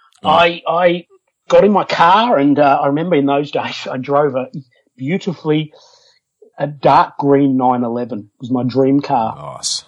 I, I got in my car and, uh, I remember in those days I drove a beautifully, a dark green nine eleven. It was my dream car. Nice.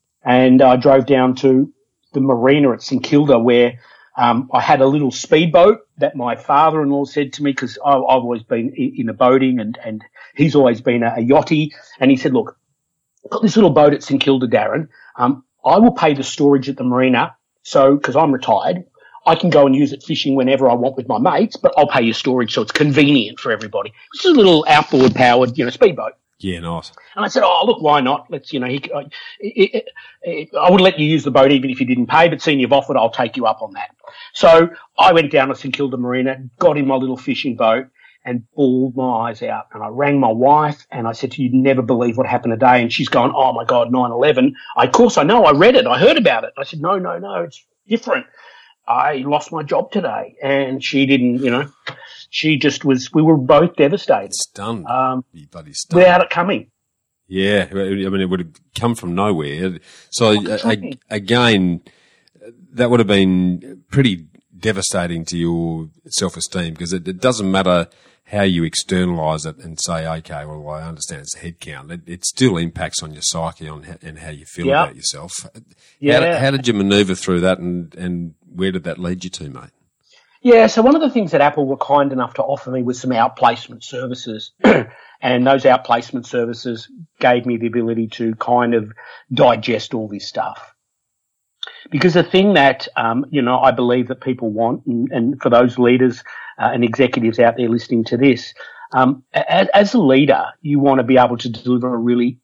And I drove down to the marina at St Kilda where um, I had a little speedboat that my father-in-law said to me, because I've always been in a boating and, and he's always been a, a yachty. And he said, look, I've got this little boat at St Kilda, Darren. Um, I will pay the storage at the marina. So, because I'm retired, I can go and use it fishing whenever I want with my mates, but I'll pay you storage so it's convenient for everybody. It's just a little outboard powered, you know, speedboat. Yeah, nice. And I said, oh, look, why not? Let's, you know, he, I, it, it, I would let you use the boat even if you didn't pay, but seeing you've offered, I'll take you up on that. So I went down to St Kilda Marina, got in my little fishing boat and bawled my eyes out. And I rang my wife and I said to you, you'd never believe what happened today. And she's going, oh, my God, nine eleven. I, of course, I know. I read it. I heard about it. I said, no, no, no, it's different. I lost my job today. And she didn't, you know, she just was, we were both devastated. Stunned. Um, you bloody stunned. Without it coming. Yeah. I mean, it would have come from nowhere. So, a, again, that would have been pretty devastating to your self-esteem because it, it doesn't matter how you externalise it and say, okay, well, I understand it's a head count. It, it still impacts on your psyche on how, and how you feel yeah. about yourself. Yeah. How, how did you manoeuvre through that and, and where did that lead you to, mate? Yeah, so one of the things that Apple were kind enough to offer me was some outplacement services. And those outplacement services gave me the ability to kind of digest all this stuff. Because the thing that, um, you know, I believe that people want, and, and for those leaders uh, and executives out there listening to this, um, as, as a leader, you want to be able to deliver a really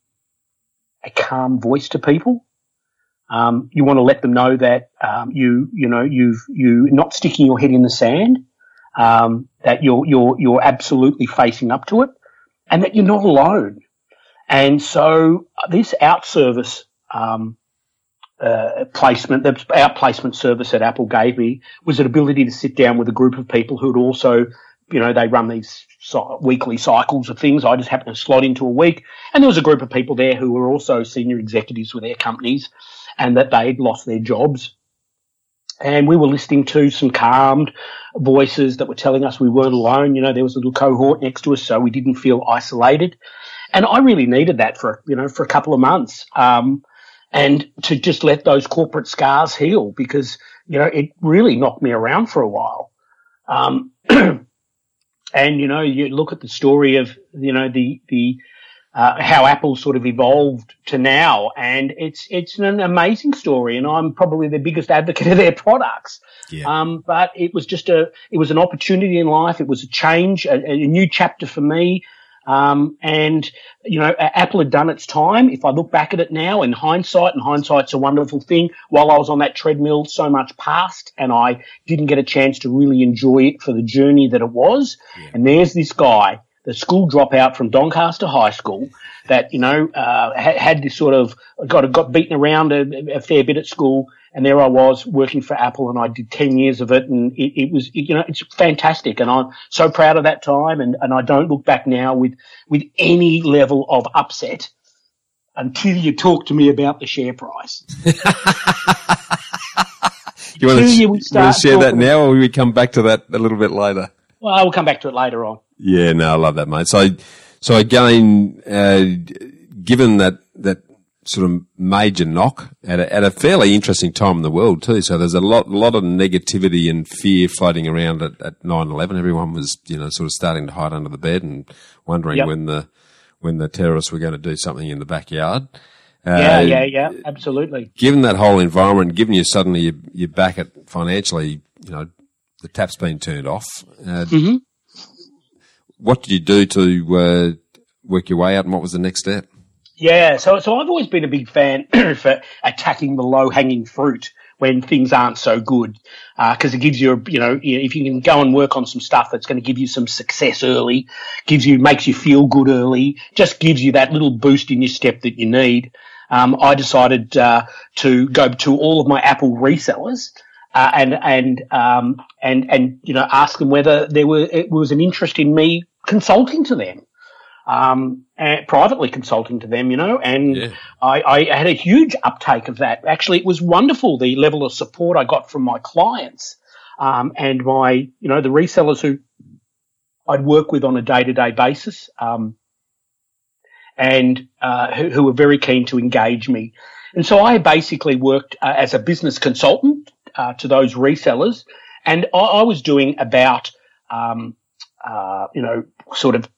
a calm voice to people. Um, you want to let them know that, um, you, you know, you've, you not sticking your head in the sand, um, that you're, you're, you're absolutely facing up to it and that you're not alone. And so this out service, um, uh, placement, the out placement service that Apple gave me was an ability to sit down with a group of people who had also, you know, they run these weekly cycles of things. I just happened to slot into a week and there was a group of people there who were also senior executives with their companies and that they'd lost their jobs. And we were listening to some calmed voices that were telling us we weren't alone. You know, there was a little cohort next to us, so we didn't feel isolated. And I really needed that for, you know, for a couple of months. Um, and to just let those corporate scars heal because, you know, it really knocked me around for a while. Um, and, you know, you look at the story of, you know, the, the, Uh, how Apple sort of evolved to now, and it's it's an amazing story. And I'm probably the biggest advocate of their products. Yeah. Um, but it was just a it was an opportunity in life. It was a change, a, a new chapter for me. Um, and you know, Apple had done its time. If I look back at it now, in hindsight, and hindsight's a wonderful thing. While I was on that treadmill, so much passed, and I didn't get a chance to really enjoy it for the journey that it was. Yeah. And there's this guy, the school dropout from Doncaster High School that, you know, uh, had, had this sort of, got, got beaten around a, a fair bit at school. And there I was working for Apple and I did ten years of it. And it, it was, it, you know, it's fantastic. And I'm so proud of that time. And, and I don't look back now with, with any level of upset until you talk to me about the share price. you want to, you want to share that now or will we come back to that a little bit later? Well, I will come back to it later on. Yeah, no, I love that, mate. So, so again, uh, given that, that sort of major knock at a, at a fairly interesting time in the world too. So there's a lot, lot of negativity and fear floating around at, at nine eleven. Everyone was, you know, sort of starting to hide under the bed and wondering yep. when the, when the terrorists were going to do something in the backyard. Yeah, uh, yeah, yeah, absolutely. Given that whole environment, given you suddenly you, you're back at financially, you know, the tap's been turned off. Uh, mm-hmm. What did you do to uh, work your way out, and what was the next step? Yeah, so so I've always been a big fan for attacking the low-hanging fruit when things aren't so good, because uh, it gives you, a, you know, if you can go and work on some stuff that's going to give you some success early, gives you, makes you feel good early, just gives you that little boost in your step that you need. Um, I decided uh, to go to all of my Apple resellers. Uh, and, and, um, and, and, you know, ask them whether there were, it was an interest in me consulting to them, um, and privately consulting to them, you know, and yeah. I, I had a huge uptake of that. Actually, it was wonderful, the level of support I got from my clients, um, and my, you know, the resellers who I'd work with on a day-to-day basis, um, and, uh, who, who were very keen to engage me. And so I basically worked uh, as a business consultant, Uh, to those resellers And I, I was doing about, um, uh, you know, sort of,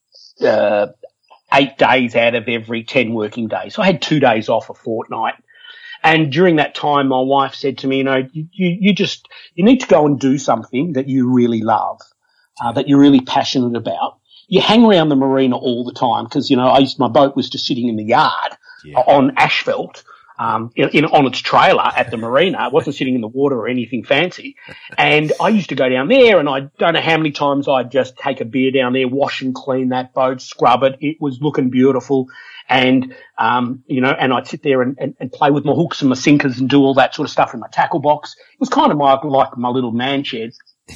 uh, eight days out of every ten working days. So I had two days off a fortnight. And during that time, my wife said to me, you know, you, you, you just, you need to go and do something that you really love, uh, that you're really passionate about. You hang around the marina all the time because, you know, I used, my boat was just sitting in the yard yeah. on asphalt, um, in, in, on its trailer at the marina. It wasn't sitting in the water or anything fancy. And I used to go down there, and I don't know how many times I'd just take a beer down there, wash and clean that boat, scrub it. It was looking beautiful. And, um, you know, and I'd sit there and, and, and play with my hooks and my sinkers and do all that sort of stuff in my tackle box. It was kind of my, like my little man shed.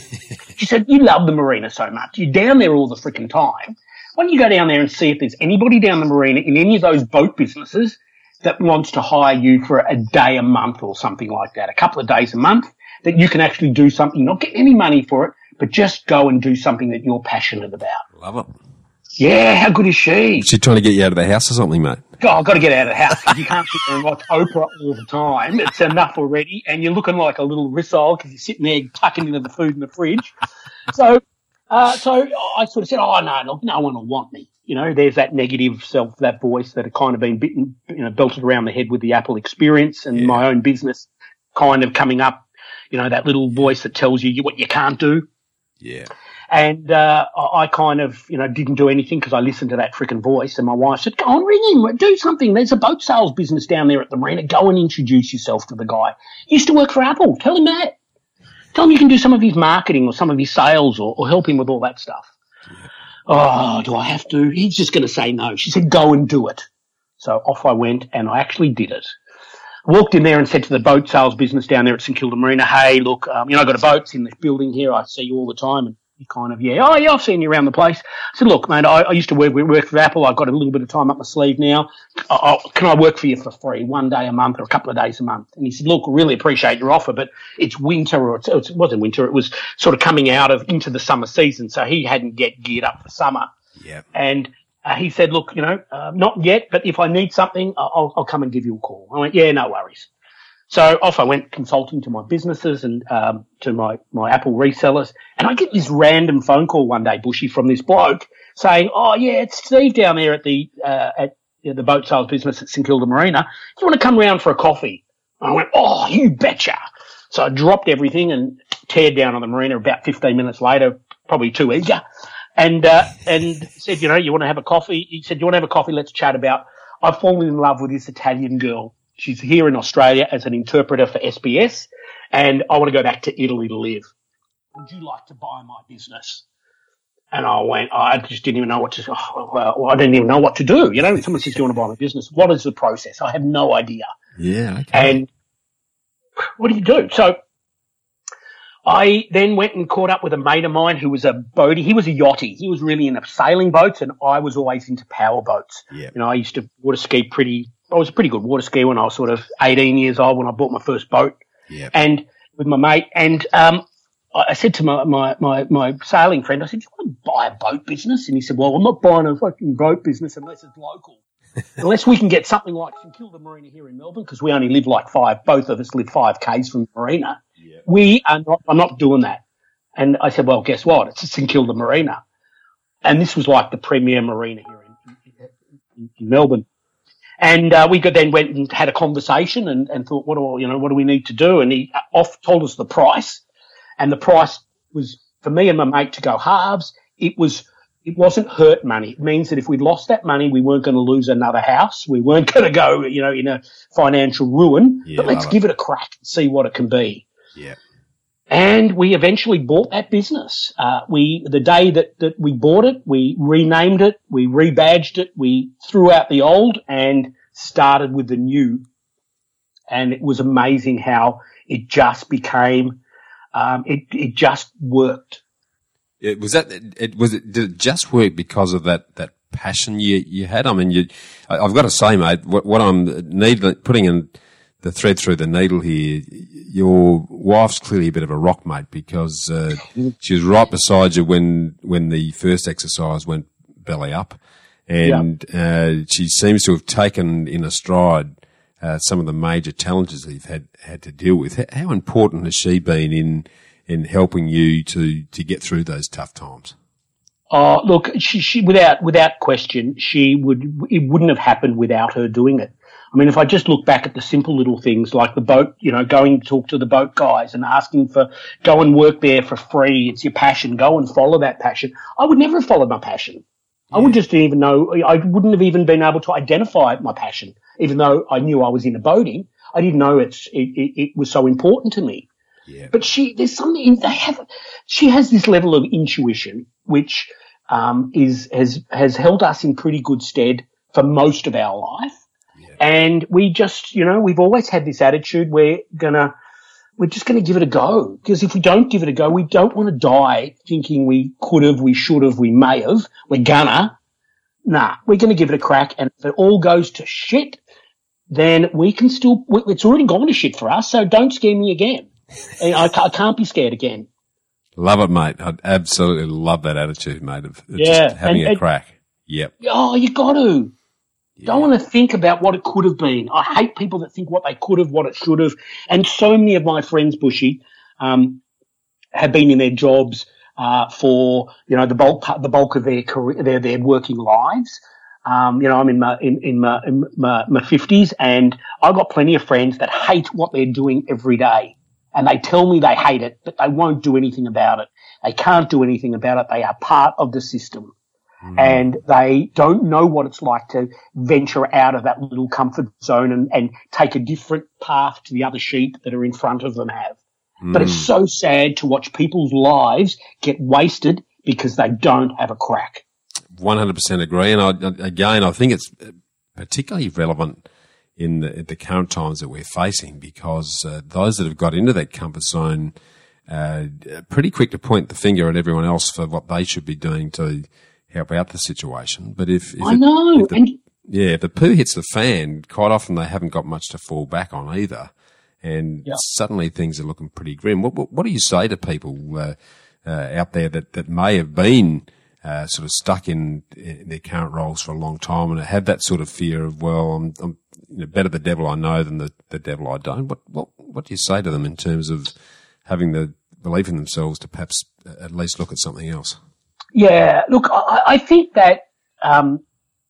She said, you love the marina so much. You're down there all the freaking time. Why don't you go down there and see if there's anybody down the marina in any of those boat businesses that wants to hire you for a day a month or something like that, a couple of days a month, that you can actually do something, not get any money for it, but just go and do something that you're passionate about. Love it. Yeah, how good is she? She's trying to get you out of the house or something, mate. Oh, I've got to get out of the house because you can't sit there and watch Oprah all the time. It's enough already. And you're looking like a little rissole because you're sitting there tucking into the food in the fridge. So, uh, so I sort of said, oh, no, look, no one will want me. You know, there's that negative self, that voice that had kind of been bitten, you know, belted around the head with the Apple experience and yeah. my own business kind of coming up, you know, that little voice that tells you what you can't do. Yeah. And, uh, I kind of, you know, didn't do anything because I listened to that freaking voice, and my wife said, go on, ring him, do something. There's a boat sales business down there at the marina. Go and introduce yourself to the guy. He used to work for Apple. Tell him that. Tell him you can do some of his marketing or some of his sales or, or help him with all that stuff. Yeah. Oh, do I have to? He's just going to say no. She said, go and do it. So off I went, and I actually did it. I walked in there and said to the boat sales business down there at St Kilda Marina, hey, look, um, you know, I've got a boat in this building here. I see you all the time. And he kind of, yeah, oh, yeah, I've seen you around the place. I said, look, mate, I, I used to work, work for Apple. I've got a little bit of time up my sleeve now. I, I, can I work for you for free, one day a month or a couple of days a month? And he said, look, I really appreciate your offer, but it's winter, or it's, it wasn't winter. It was sort of coming out of into the summer season. So he hadn't yet geared up for summer. Yeah. And uh, he said, look, you know, uh, not yet, but if I need something, I'll, I'll come and give you a call. I went, yeah, no worries. So off I went consulting to my businesses and um, to my, my Apple resellers. And I get this random phone call one day, Bushy, from this bloke saying, oh, yeah, it's Steve down there at the uh, at you know, the boat sales business at St Kilda Marina. Do you want to come round for a coffee? And I went, oh, you betcha. So I dropped everything and teared down on the marina about fifteen minutes later, probably too eager, and uh, and said, you know, you want to have a coffee? He said, you want to have a coffee? Let's chat about, I've fallen in love with this Italian girl. She's here in Australia as an interpreter for S B S, and I want to go back to Italy to live. Would you like to buy my business? And I went, I just didn't even know what to, oh, well, I didn't even know what to do. You know, when someone says, do you want to buy my business? What is the process? I have no idea. Yeah. Okay. And what do you do? So I then went and caught up with a mate of mine who was a boatie. He was a yachty. He was really into sailing boats, and I was always into power boats. Yeah. You know, I used to water ski pretty, I was a pretty good water skier when I was sort of eighteen years old when I bought my first boat. Yeah. And with my mate, and, um, I said to my, my, my, my sailing friend, I said, do you want to buy a boat business? And he said, well, I'm not buying a fucking boat business unless it's local. Unless we can get something like St Kilda Marina here in Melbourne, because we only live like five, both of us live five Ks from the marina. Yeah. We are not, I'm not doing that. And I said, well, guess what? It's St Kilda Marina. And this was like the premier marina here in, in, in Melbourne. And uh, we then went and had a conversation and, and thought, what do you know, what do we need to do? And he off told us the price, and the price was for me and my mate to go halves. It was it wasn't hurt money. It means that if we lost that money, we weren't going to lose another house. We weren't going to go, you know, in a financial ruin. Yeah, but let's give it a crack and see what it can be. Yeah. And we eventually bought that business. Uh, we, the day that, that we bought it, we renamed it, we rebadged it, we threw out the old and started with the new. And it was amazing how it just became, um, it, it just worked. It was that, it, it was, it, did it just work because of that, that passion you, you had? I mean, you, I, I've got to say, mate, what, what I'm needling, putting in the thread through the needle here, your wife's clearly a bit of a rock, mate, because uh, she was right beside you when when the first exercise went belly up, and yeah. uh, she seems to have taken in a stride uh, some of the major challenges that you've had had to deal with. How important has she been in in helping you to, to get through those tough times? Oh, look, she, she, without, without question, she would, it wouldn't have happened without her doing it. I mean, if I just look back at the simple little things like the boat, you know, going to talk to the boat guys and asking for, go and work there for free. It's your passion. Go and follow that passion. I would never have followed my passion. Yeah. I would just even know, I wouldn't have even been able to identify my passion, even though I knew I was into boating. I didn't know it's, it, it, it was so important to me. Yeah. But she, there's something, they have, she has this level of intuition, which, um, is, has, has held us in pretty good stead for most of our life. Yeah. And we just, you know, we've always had this attitude, we're gonna, we're just gonna give it a go. Because if we don't give it a go, we don't want to die thinking we could have, we should have, we may have. We're gonna. Nah, we're gonna give it a crack. And if it all goes to shit, then we can still, it's already gone to shit for us. So don't scare me again. I, I can't be scared again. Love it, mate. I absolutely love that attitude, mate, of yeah. just having and, a and, crack. Yep. Oh, you got to. Yeah. Don't want to think about what it could have been. I hate people that think what they could have, what it should have. And so many of my friends, Bushy, um, have been in their jobs uh, for, you know, the bulk the bulk of their career, their their working lives. Um, you know, I'm in my in, in my in my, my fifties, and I've got plenty of friends that hate what they're doing every day. And they tell me they hate it, but they won't do anything about it. They can't do anything about it. They are part of the system. Mm. And they don't know what it's like to venture out of that little comfort zone and, and take a different path to the other sheep that are in front of them have. Mm. But it's so sad to watch people's lives get wasted because they don't have a crack. one hundred percent agree. And I, again, I think it's particularly relevant in the, the current times that we're facing, because uh, those that have got into that comfort zone uh, are pretty quick to point the finger at everyone else for what they should be doing to help out the situation. But if, if I it, know, if the, and yeah, if the poo hits the fan, quite often they haven't got much to fall back on either, and yep. suddenly things are looking pretty grim. What, what, what do you say to people uh, uh, out there that, that may have been Uh, sort of stuck in, in their current roles for a long time and have that sort of fear of, well, I'm, I'm you know, better the devil I know than the, the devil I don't? What, what, what do you say to them in terms of having the belief in themselves to perhaps at least look at something else? Yeah, look, I, I think that, um,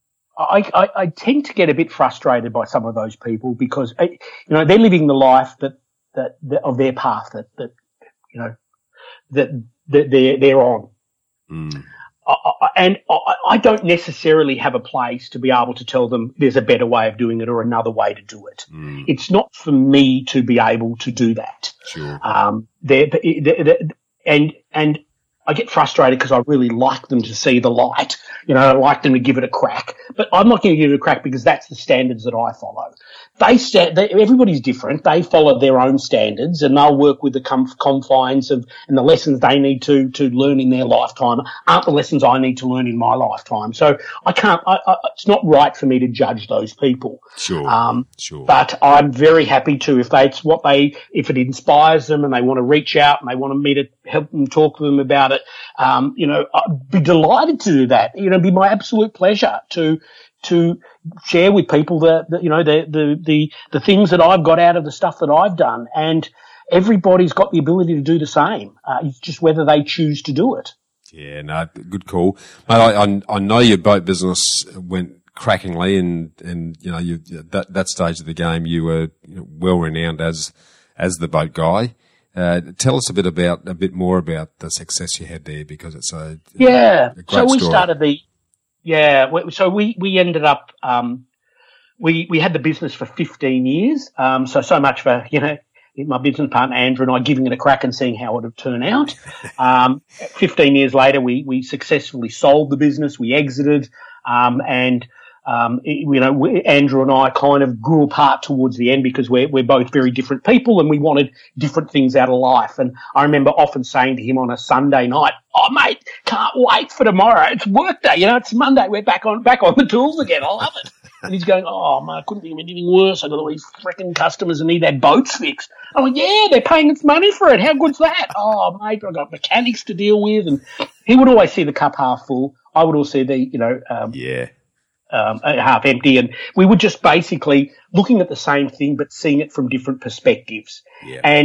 I, I, I tend to get a bit frustrated by some of those people because, you know, they're living the life that, that, that of their path that, that, you know, that, that they're, they're on. Mm. I, and I, I don't necessarily have a place to be able to tell them there's a better way of doing it or another way to do it. Mm. It's not for me to be able to do that. Sure. Um, they're, they're, they're, and, and I get frustrated because I really like them to see the light. You know, I like them to give it a crack, but I'm not going to give it a crack because that's the standards that I follow. They, sta- they everybody's different. They follow their own standards and they'll work with the conf- confines of, and the lessons they need to, to learn in their lifetime aren't the lessons I need to learn in my lifetime. So I can't, I, I, it's not right for me to judge those people. Sure. Um, sure. But I'm very happy to, if they, it's what they, if it inspires them and they want to reach out and they want me to help them talk to them about it, um, you know, I'd be delighted to do that. You know, it'd be my absolute pleasure to, to share with people the, the you know, the, the, the, the things that I've got out of the stuff that I've done. And everybody's got the ability to do the same. Uh, it's just whether they choose to do it. Yeah, no, good call. Mate, I, I, I know your boat business went crackingly and, and, you know, you, that, that stage of the game, you were you know, well renowned as, as the boat guy. Uh, tell us a bit about, a bit more about the success you had there, because it's a, yeah. a great so we story. started the, yeah, so we, we ended up, um, we, we had the business for fifteen years. Um, so, so much for, you know, my business partner Andrew and I giving it a crack and seeing how it would turn out. Um, fifteen years later, we, we successfully sold the business. We exited, um, and, Um, it, you know, we, Andrew and I kind of grew apart towards the end because we're, we're both very different people and we wanted different things out of life. And I remember often saying to him on a Sunday night, "Oh, mate, can't wait for tomorrow. It's work day. You know, it's Monday. We're back on, back on the tools again. I love it." And he's going, "Oh, mate, I couldn't think of anything worse. I've got all these freaking customers and need their boats fixed." I'm like, "Yeah, they're paying us money for it. How good's that?" "Oh, mate, I've got mechanics to deal with." And he would always see the cup half full. I would always see the, you know, um, yeah. Um, half empty, and we were just basically looking at the same thing but seeing it from different perspectives. Yeah. And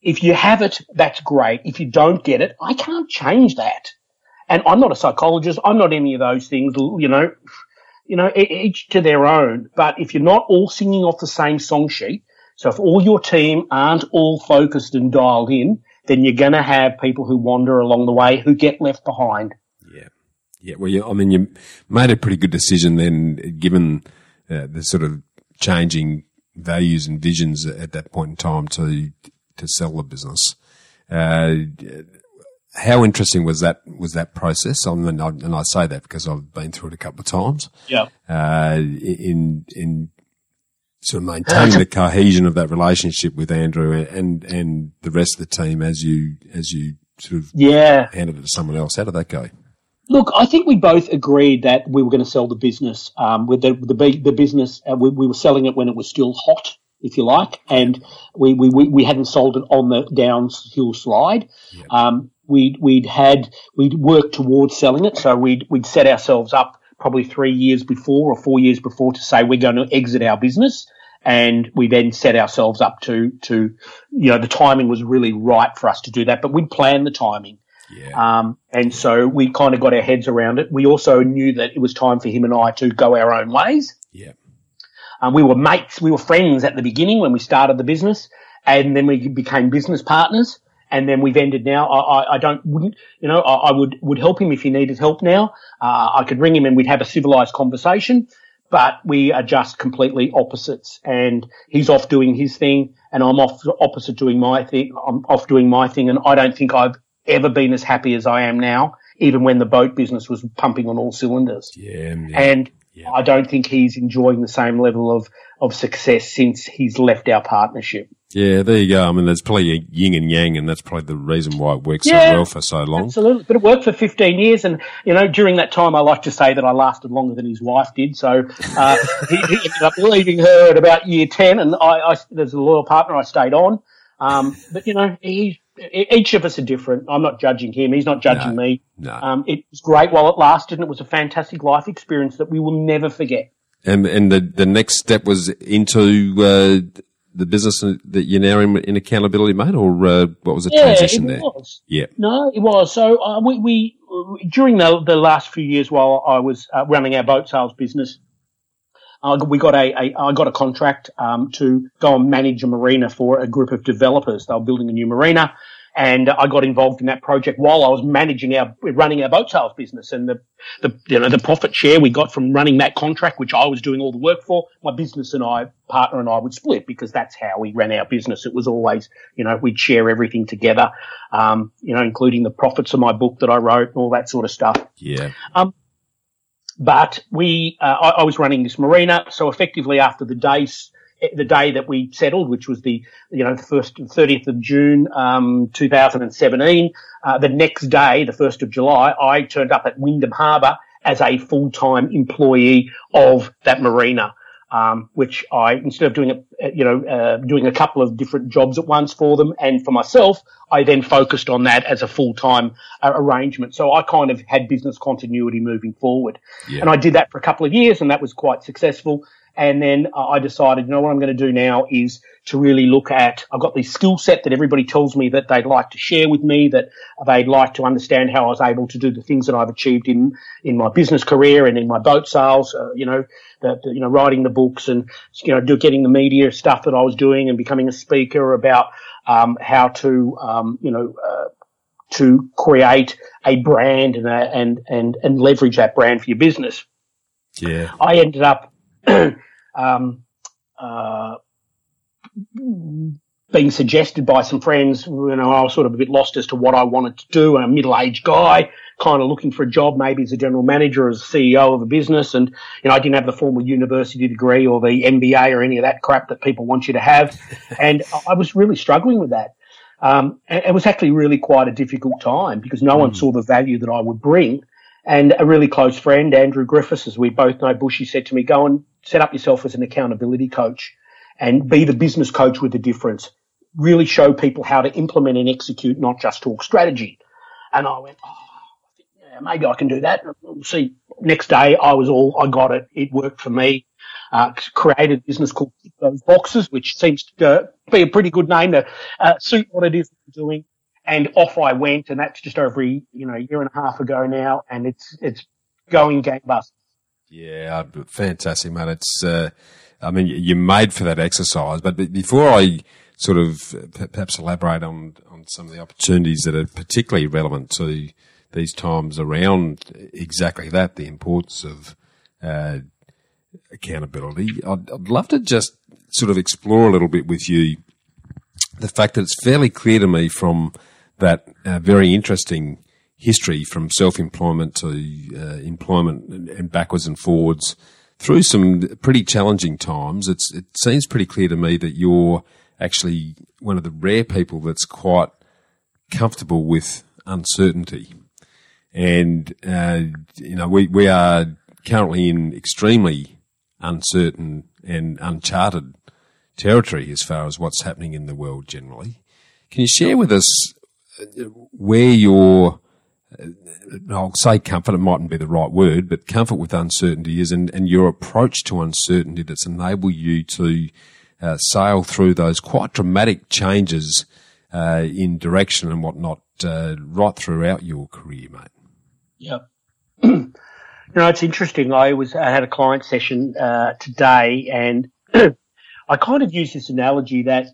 If you have it, that's great. If you don't get it, I can't change that. And I'm not a psychologist. I'm not any of those things, you know, you know, each to their own. But if you're not all singing off the same song sheet, so if all your team aren't all focused and dialed in, then you're going to have people who wander along the way who get left behind. Yeah. Yeah. Well, you, I mean, you made a pretty good decision then, given uh, the sort of changing values and visions at that point in time to to sell the business. Uh, how interesting was that was that process? I mean, I, and I say that because I've been through it a couple of times. Yeah. Uh, in in sort of maintaining the cohesion of that relationship with Andrew and and the rest of the team as you as you sort of yeah handed it to someone else. How did that go? Look, I think we both agreed that we were going to sell the business. Um, with the the, the business, uh, we, we were selling it when it was still hot, if you like, and we we we hadn't sold it on the downhill slide. Yep. Um, we'd we'd had we'd worked towards selling it, so we'd we'd set ourselves up probably three years before or four years before to say we're going to exit our business, and we then set ourselves up to to you know the timing was really right for us to do that, but we'd planned the timing. Yeah. Um, and so we kind of got our heads around it. We also knew that it was time for him and I to go our own ways. Yeah. Um, we were mates, we were friends at the beginning when we started the business, and then we became business partners, and then we've ended now. I, I, I don't, wouldn't, you know, I, I would, would help him if he needed help now. Uh, I could ring him and we'd have a civilized conversation, but we are just completely opposites, and he's off doing his thing and I'm off opposite doing my thing. I'm off doing my thing, and I don't think I've ever been as happy as I am now, even when the boat business was pumping on all cylinders. Yeah, yeah, and yeah. I don't think he's enjoying the same level of, of success since he's left our partnership. Yeah, there you go. I mean, there's probably a yin and yang, and that's probably the reason why it works yeah, so well for so long. Absolutely. But it worked for fifteen years, and, you know, during that time I like to say that I lasted longer than his wife did. So uh, he, he ended up leaving her at about year ten, and I, I there's a loyal partner I stayed on. Um, but, you know, he, each of us are different. I'm not judging him. He's not judging no, me. No. Um, it was great while it lasted, and it was a fantastic life experience that we will never forget. And and the, the next step was into uh, the business that you're now in, in accountability, mate, or uh, what was the yeah, transition it there? Was. Yeah. No, it was. So uh, we, we during the, the last few years while I was uh, running our boat sales business, Uh, we got a, a, I got a contract, um, to go and manage a marina for a group of developers. They were building a new marina, and I got involved in that project while I was managing our, running our boat sales business. And the, the, you know, the profit share we got from running that contract, which I was doing all the work for, my business and I, partner and I would split, because that's how we ran our business. It was always, you know, we'd share everything together, um, you know, including the profits of my book that I wrote and all that sort of stuff. Yeah. Um, But we, uh, I, I was running this marina, so effectively after the days, the day that we settled, which was the, you know, the first, thirtieth of June, um, two thousand seventeen, uh, the next day, the first of July, I turned up at Wyndham Harbour as a full-time employee of that marina. Um, which I, instead of doing it, you know, uh, doing a couple of different jobs at once for them and for myself, I then focused on that as a full-time uh, arrangement. So I kind of had business continuity moving forward. Yeah. And I did that for a couple of years, and that was quite successful. And then uh, I decided, you know, what I'm going to do now is to really look at, I've got this skill set that everybody tells me that they'd like to share with me, that they'd like to understand how I was able to do the things that I've achieved in, in my business career and in my boat sales, uh, you know, the, the, you know, writing the books and, you know, do, getting the media stuff that I was doing and becoming a speaker about, um, how to, um, you know, uh, to create a brand and, a, and, and, and leverage that brand for your business. Yeah. I ended up, um, uh, being suggested by some friends. You know, I was sort of a bit lost as to what I wanted to do. I'm a middle-aged guy, kind of looking for a job, maybe as a general manager or as a C E O of a business. And, you know, I didn't have the formal university degree or the M B A or any of that crap that people want you to have. And I was really struggling with that. Um, and it was actually really quite a difficult time because no mm. one saw the value that I would bring. And a really close friend, Andrew Griffiths, as we both know, Bushy, said to me, go and set up yourself as an accountability coach and be the business coach with the difference. Really show people how to implement and execute, not just talk strategy. And I went, oh, maybe I can do that. See, next day I was all, I got it. It worked for me. Uh, created a business called Tick Those Boxes, which seems to uh, be a pretty good name to uh, suit what it is I'm doing. And off I went, and that's just over a you know year and a half ago now, and it's it's going gangbusters. Yeah, fantastic, mate. It's, uh, I mean, you're made for that exercise. But before I sort of perhaps elaborate on on some of the opportunities that are particularly relevant to these times around exactly that, the importance of uh, accountability, I'd, I'd love to just sort of explore a little bit with you the fact that it's fairly clear to me from that uh, very interesting history from self-employment to uh, employment and, and backwards and forwards through some pretty challenging times. It's, it seems pretty clear to me that you're actually one of the rare people that's quite comfortable with uncertainty. And, uh, you know, we, we are currently in extremely uncertain and uncharted territory as far as what's happening in the world generally. Can you share with us where your, I'll say comfort, it mightn't be the right word, but comfort with uncertainty is, and, and your approach to uncertainty that's enabled you to uh, sail through those quite dramatic changes uh, in direction and whatnot uh, right throughout your career, mate? Yeah. You know, it's interesting. I was I had a client session uh, today, and I kind of use this analogy that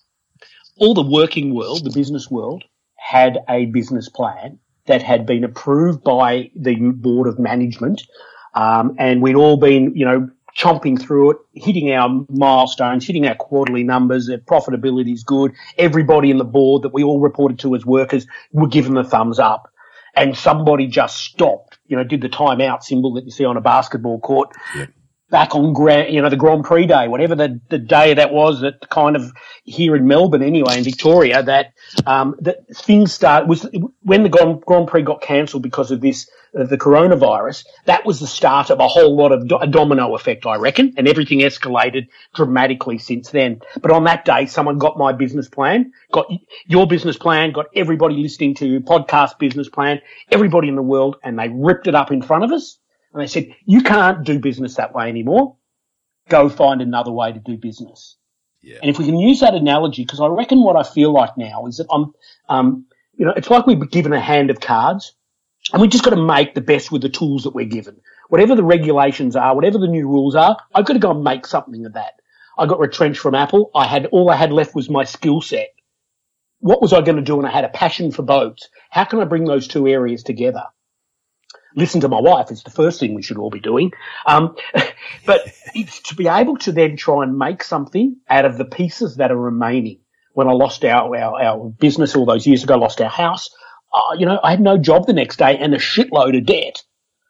all the working world, the business world, had a business plan that had been approved by the board of management, um, and we'd all been, you know, chomping through it, hitting our milestones, hitting our quarterly numbers. Their profitability is good. Everybody in the board that we all reported to as workers were given the thumbs up, and somebody just stopped. You know, did the timeout symbol that you see on a basketball court. Yep. Back on, Grand, you know, the Grand Prix day, whatever the, the day that was, that kind of here in Melbourne anyway, in Victoria, that, um, that things start, was when the Grand, Grand Prix got cancelled because of this, uh, the coronavirus, that was the start of a whole lot of do- a domino effect, I reckon, and everything escalated dramatically since then. But on that day, someone got my business plan, got your business plan, got everybody listening to your podcast business plan, everybody in the world, and they ripped it up in front of us. And they said, you can't do business that way anymore. Go find another way to do business. Yeah. And if we can use that analogy, because I reckon what I feel like now is that I'm, um, you know, it's like we've been given a hand of cards, and we just got to make the best with the tools that we're given. Whatever the regulations are, whatever the new rules are, I've got to go and make something of that. I got retrenched from Apple. I had, all I had left was my skill set. What was I going to do? And I had a passion for boats. How can I bring those two areas together? Listen to my wife. It's the first thing we should all be doing. Um, but it's to be able to then try and make something out of the pieces that are remaining. When I lost our, our, our business all those years ago, lost our house, uh, you know, I had no job the next day and a shitload of debt.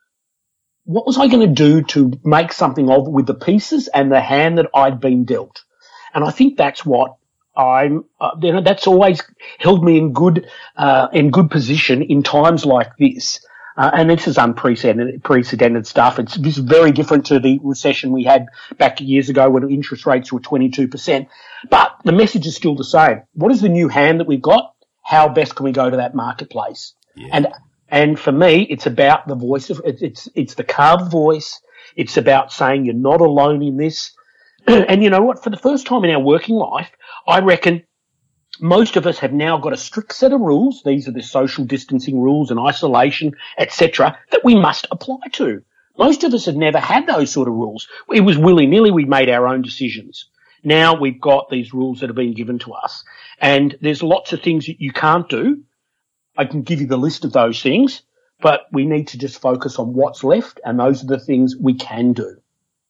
What was I going to do to make something of with the pieces and the hand that I'd been dealt? And I think that's what I'm, uh, you know, that's always held me in good, uh, in good position in times like this. Uh, and this is unprecedented precedented stuff. It's this is very different to the recession we had back years ago when interest rates were twenty-two percent. But the message is still the same. What is the new hand that we've got? How best can we go to that marketplace? Yeah. And and for me, it's about the voice of it's it's, it's the carved voice. It's about saying you're not alone in this. And you know what? For the first time in our working life, I reckon most of us have now got a strict set of rules. These are the social distancing rules and isolation, et cetera, that we must apply to. Most of us have never had those sort of rules. It was willy-nilly. We made our own decisions. Now we've got these rules that have been given to us. And there's lots of things that you can't do. I can give you the list of those things, but we need to just focus on what's left, and those are the things we can do.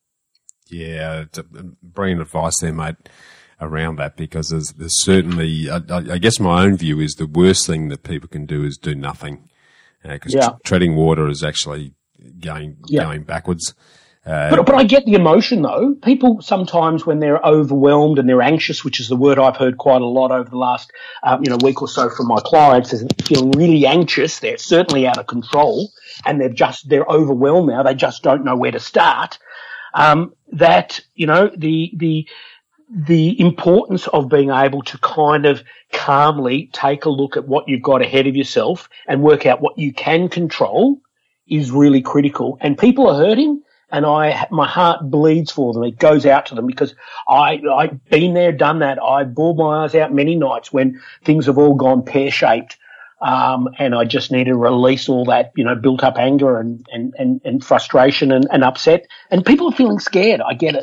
Yeah, it's a brilliant advice there, mate, around that, because there's, there's certainly, I, I guess my own view is the worst thing that people can do is do nothing, because uh, yeah. tr- treading water is actually going yeah. going backwards. Uh, but, but I get the emotion though. People sometimes when they're overwhelmed and they're anxious, which is the word I've heard quite a lot over the last um, you know week or so from my clients, is feeling really anxious. They're certainly out of control, and they're just they're overwhelmed now. They just don't know where to start. Um, that you know the the the importance of being able to kind of calmly take a look at what you've got ahead of yourself and work out what you can control is really critical. And people are hurting, and I, my heart bleeds for them. It goes out to them because I, I've been there, done that. I've bawled my eyes out many nights when things have all gone pear-shaped. Um, and I just need to release all that, you know, built up anger and, and, and, and frustration and, and upset. And people are feeling scared. I get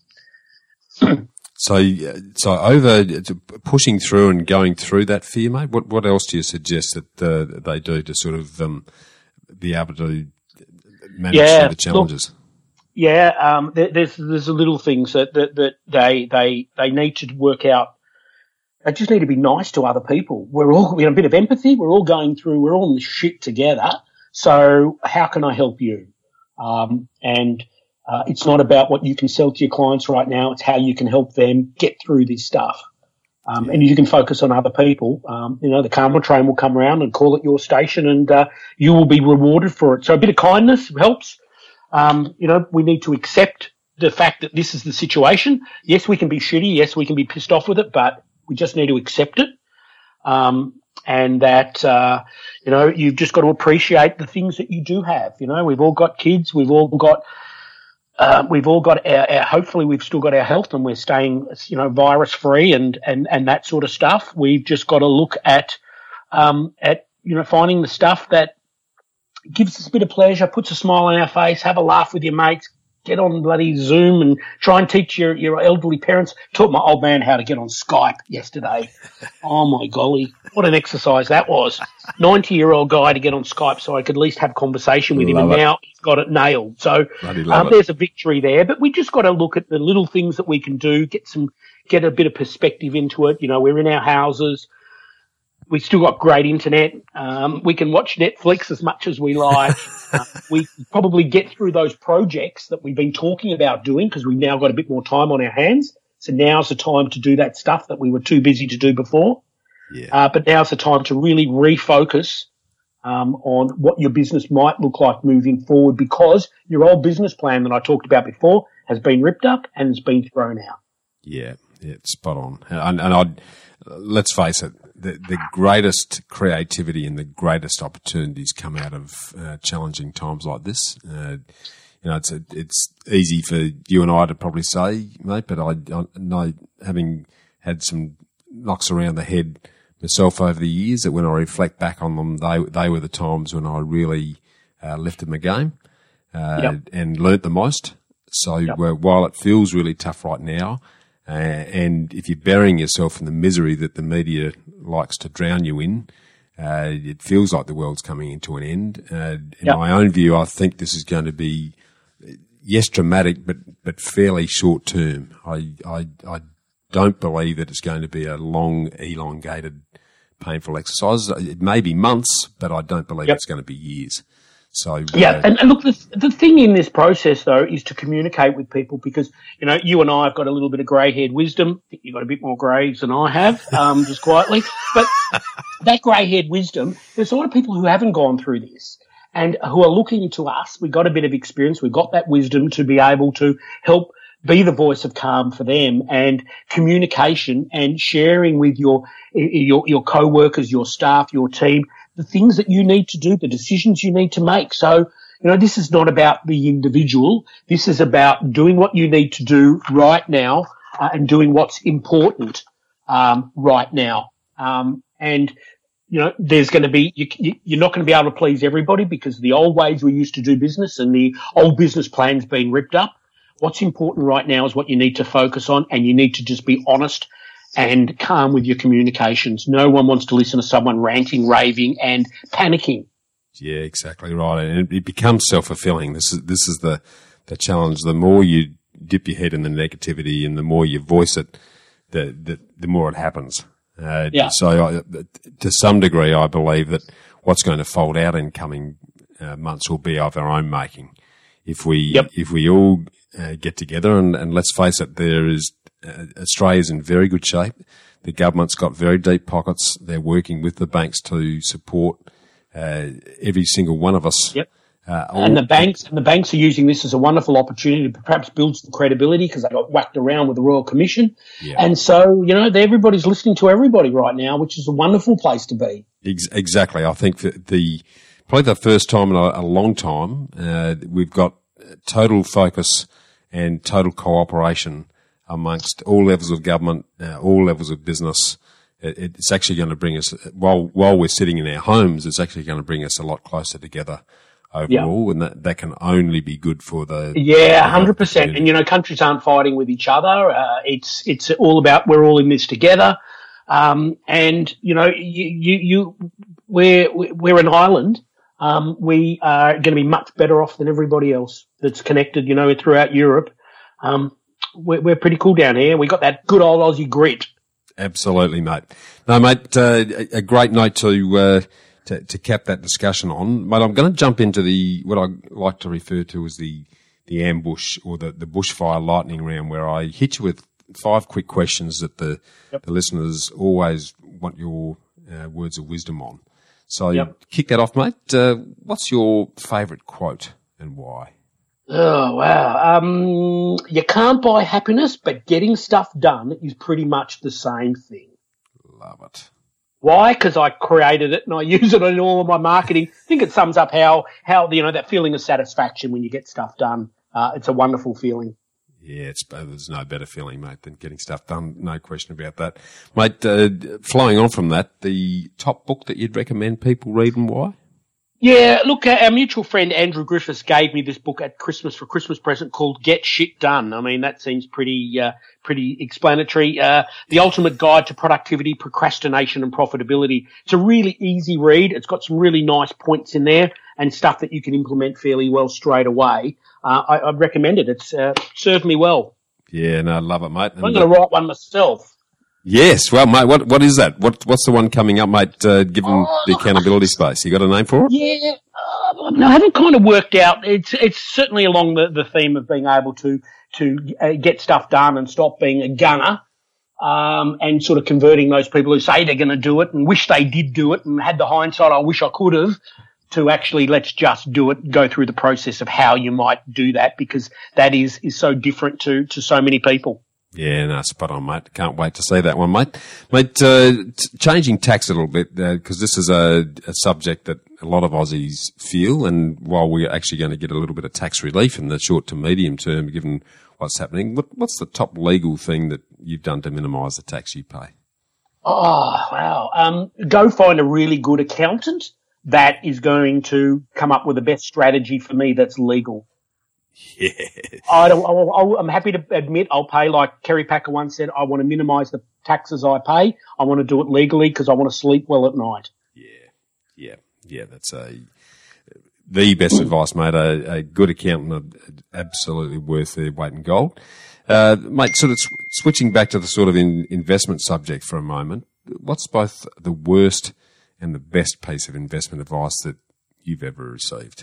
it. So, so over pushing through and going through that fear, mate, what, what else do you suggest that uh, they do to sort of um, be able to manage yeah, through the challenges? Look, yeah, um, there, there's there's a little things that, that, that they they they need to work out. They just need to be nice to other people. We're all, we have a bit of empathy. We're all going through, we're all in this shit together. So how can I help you? Um, and, uh, it's not about what you can sell to your clients right now. It's how you can help them get through this stuff. Um, yeah. And you can focus on other people. Um, you know, the karma train will come around and call at your station, and, uh, you will be rewarded for it. So a bit of kindness helps. Um, you know, we need to accept the fact that this is the situation. Yes, we can be shitty. Yes, we can be pissed off with it, but we just need to accept it, um, and that, uh, you know, you've just got to appreciate the things that you do have. You know, we've all got kids, we've all got, uh, we've all got our, our, hopefully we've still got our health and we're staying, you know, virus free and, and, and that sort of stuff. We've just got to look at, um, at, you know, finding the stuff that gives us a bit of pleasure, puts a smile on our face, have a laugh with your mates, get on bloody Zoom and try and teach your, your elderly parents. Taught my old man how to get on Skype yesterday. Oh, my golly. What an exercise that was. ninety-year-old guy to get on Skype so I could at least have conversation with him, Love and it. now he's got it nailed. So um, there's a victory there. But we just got to look at the little things that we can do, get some, get a bit of perspective into it. You know, we're in our houses. We've still got great internet. Um, we can watch Netflix as much as we like. uh, we can probably get through those projects that we've been talking about doing because we've now got a bit more time on our hands. So now's the time to do that stuff that we were too busy to do before. Yeah. Uh, but now's the time to really refocus um, on what your business might look like moving forward, because your old business plan that I talked about before has been ripped up and has been thrown out. Yeah, yeah, spot on. And, and I'd, let's face it, the, the greatest creativity and the greatest opportunities come out of uh, challenging times like this. Uh, you know, it's a, it's easy for you and I to probably say, mate, but I, I know, having had some knocks around the head myself over the years, that when I reflect back on them, they they were the times when I really uh, lifted my game uh, yep. and learnt the most. So yep. uh, while it feels really tough right now, Uh, and if you're burying yourself in the misery that the media likes to drown you in, uh, it feels like the world's coming into an end. Uh, in yep. my own view, I think this is going to be, yes, dramatic, but, but fairly short term. I, I, I don't believe that it's going to be a long, elongated, painful exercise. It may be months, but I don't believe yep. it's going to be years. So yeah, uh, and, and look, the, the thing in this process though is to communicate with people, because you know you and I have got a little bit of grey-haired wisdom. I think you've got a bit more greys than I have, um, just quietly. But that grey-haired wisdom, there's a lot of people who haven't gone through this and who are looking to us. We've got a bit of experience. We've got that wisdom to be able to help be the voice of calm for them, and communication and sharing with your your, your co-workers, your staff, your team, the things that you need to do, the decisions you need to make. So, you know, this is not about the individual. This is about doing what you need to do right now uh, and doing what's important um, right now. Um, and, you know, there's going to be, you, you, you're not going to be able to please everybody, because the old ways we used to do business and the old business plan's been ripped up. What's important right now is what you need to focus on, and you need to just be honest and calm with your communications. No one wants to listen to someone ranting, raving, and panicking. Yeah, exactly right. And it becomes self-fulfilling. This is this is the, the challenge. The more you dip your head in the negativity and the more you voice it, the the, the more it happens. Uh, yeah. So I, to some degree, I believe that what's going to fold out in coming uh, months will be of our own making. If we yep. if we all uh, get together, and, and let's face it, there is Uh, Australia's in very good shape. The government's got very deep pockets. They're working with the banks to support uh, every single one of us yep. Uh, all, and the banks and the banks are using this as a wonderful opportunity to perhaps build some credibility because they got whacked around with the Royal Commission. Yeah. And so, you know, everybody's listening to everybody right now, which is a wonderful place to be. Ex- exactly. I think that the probably the first time in a, a long time uh, we've got total focus and total cooperation amongst all levels of government, uh, all levels of business. It, it's actually going to bring us, while while we're sitting in our homes, it's actually going to bring us a lot closer together overall, yeah. and that, that can only be good for the yeah, one hundred percent. And you know, countries aren't fighting with each other. Uh, it's it's all about we're all in this together. Um, and you know, you you, you we're we're an island. Um, we are going to be much better off than everybody else that's connected. You know, throughout Europe. Um, we're, we're pretty cool down here. We got that good old Aussie grit. Absolutely, mate. No, mate, uh, a, a great note to, uh, to to cap that discussion on. Mate, I'm going to jump into the what I like to refer to as the the ambush or the, the bushfire lightning round, where I hit you with five quick questions that the yep. the listeners always want your uh, words of wisdom on. So yep. kick that off, mate. Uh, what's your favourite quote and why? Oh, wow. Um, you can't buy happiness, but getting stuff done is pretty much the same thing. Love it. Why? Because I created it and I use it in all of my marketing. I think it sums up how, how, you know, that feeling of satisfaction when you get stuff done. Uh, it's a wonderful feeling. Yeah, it's, there's no better feeling, mate, than getting stuff done. No question about that. Mate, uh, flowing on from that, the top book that you'd recommend people read and why? Yeah, look, our mutual friend Andrew Griffiths gave me this book at Christmas for Christmas present called Get Shit Done. I mean, that seems pretty, uh, pretty explanatory. Uh, The Ultimate Guide to Productivity, Procrastination and Profitability. It's a really easy read. It's got some really nice points in there and stuff that you can implement fairly well straight away. Uh, I, I'd recommend it. It's, uh, served me well. Yeah, no, I love it, mate. I'm going to write one myself. Yes, well, mate, what what is that? What what's the one coming up, mate? Uh, given oh, the accountability space, you got a name for it? Yeah, uh, no, I haven't kind of worked out. It's it's certainly along the, the theme of being able to to uh, get stuff done and stop being a gunner, um, and sort of converting those people who say they're going to do it and wish they did do it and had the hindsight, I wish I could have, to actually let's just do it. Go through the process of how you might do that, because that is is so different to to so many people. Yeah, no, spot on, mate. Can't wait to see that one, mate. Mate, uh, t- changing tax a little bit, because uh, this is a, a subject that a lot of Aussies feel, and while we're actually going to get a little bit of tax relief in the short to medium term, given what's happening, what, what's the top legal thing that you've done to minimise the tax you pay? Oh, wow. Um, go find a really good accountant that is going to come up with the best strategy for me that's legal. Yeah. I don't, I'll, I'm happy to admit I'll pay, like Kerry Packer once said, I want to minimise the taxes I pay. I want to do it legally because I want to sleep well at night. Yeah, yeah, yeah. That's a the best advice, mate. A, a good accountant, absolutely worth their weight in gold. Uh, mate, sort of switching back to the sort of in, investment subject for a moment, what's both the worst and the best piece of investment advice that you've ever received?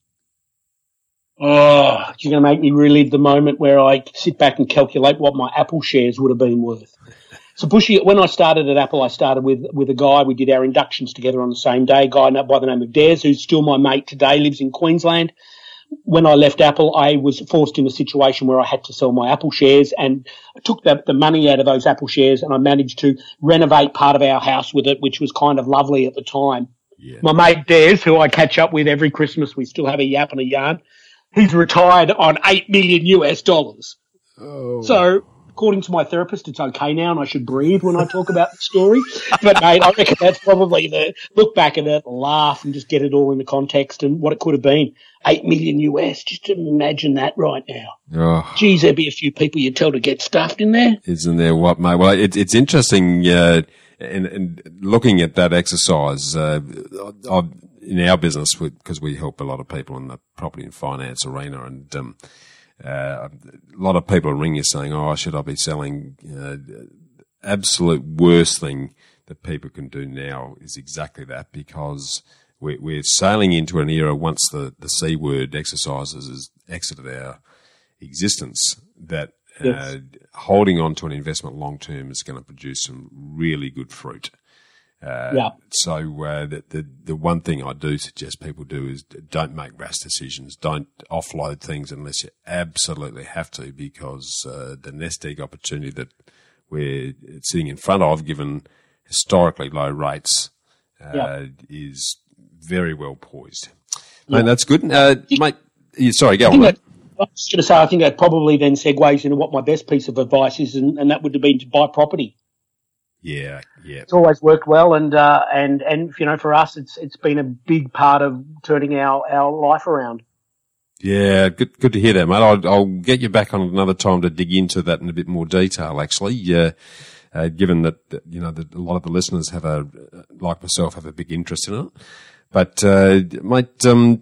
Oh, you're going to make me relive the moment where I sit back and calculate what my Apple shares would have been worth. So, Bushy, when I started at Apple, I started with with a guy. We did our inductions together on the same day, a guy by the name of Des, who's still my mate today, lives in Queensland. When I left Apple, I was forced in a situation where I had to sell my Apple shares, and I took the, the money out of those Apple shares and I managed to renovate part of our house with it, which was kind of lovely at the time. Yeah. My mate Des, who I catch up with every Christmas, we still have a yap and a yarn. He's retired on eight million U S dollars. Oh. So, according to my therapist, it's okay now and I should breathe when I talk about the story. But, mate, I reckon that's probably the look back at it, laugh and just get it all in the context and what it could have been. eight million U S. Just imagine that right now. Oh. Geez, there'd be a few people you'd tell to get stuffed in there. Isn't there what, mate? Well, it, it's interesting, uh, and, and looking at that exercise, uh, I've, in our business, because we help a lot of people in the property and finance arena, and um, uh, a lot of people are ringing us saying, "Oh, should I be selling?" Uh, absolute worst thing that people can do now is exactly that, because we're, we're sailing into an era once the the C word exercises has exited our existence that yes. uh, holding on to an investment long term is going to produce some really good fruit. Uh, yeah. So uh, the, the the one thing I do suggest people do is don't make rash decisions. Don't offload things unless you absolutely have to, because uh, the nest egg opportunity that we're sitting in front of, given historically low rates, uh, yeah. is very well poised. Yeah. Mate, that's good. Uh, mate, sorry, go on. That, I was going to say, I think that probably then segues into what my best piece of advice is, and, and that would have been to buy property. Yeah, yeah. It's always worked well, and uh, and and you know, for us, it's it's been a big part of turning our, our life around. Yeah, good good to hear that, mate. I'll, I'll get you back on another time to dig into that in a bit more detail. Actually, uh, uh, given that you know that a lot of the listeners have a like myself have a big interest in it, but uh, mate, um,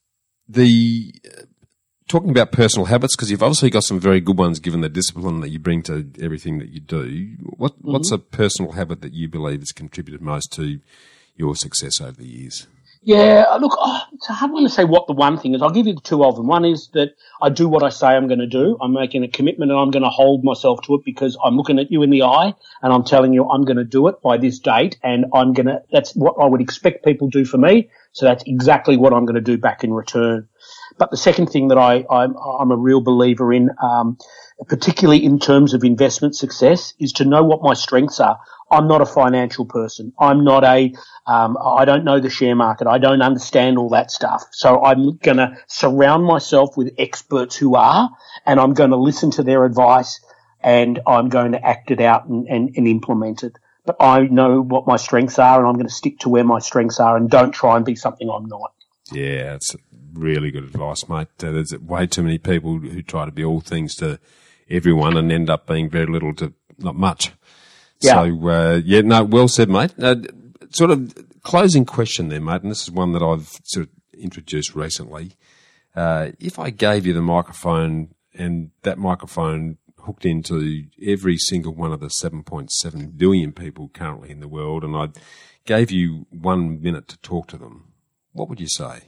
the. Talking about personal habits, because you've obviously got some very good ones given the discipline that you bring to everything that you do. What, mm-hmm. What's a personal habit that you believe has contributed most to your success over the years? Yeah, look, oh, it's a hard one to say what the one thing is. I'll give you the two of them. One is that I do what I say I'm going to do. I'm making a commitment and I'm going to hold myself to it because I'm looking at you in the eye and I'm telling you I'm going to do it by this date, and I'm going to, that's what I would expect people to do for me. So that's exactly what I'm going to do back in return. But the second thing that I, I'm, I'm a real believer in, um, particularly in terms of investment success, is to know what my strengths are. I'm not a financial person. I'm not a, um, I don't know the share market. I don't understand all that stuff. So I'm going to surround myself with experts who are, and I'm going to listen to their advice, and I'm going to act it out and, and, and implement it. But I know what my strengths are, and I'm going to stick to where my strengths are and don't try and be something I'm not. Yeah, it's really good advice, mate. Uh, there's way too many people who try to be all things to everyone and end up being very little to not much. Yeah. So, uh, yeah, no, well said, mate. Uh, sort of closing question there, mate, and this is one that I've sort of introduced recently. Uh, if I gave you the microphone and that microphone hooked into every single one of the seven point seven billion people currently in the world, and I gave you one minute to talk to them, what would you say?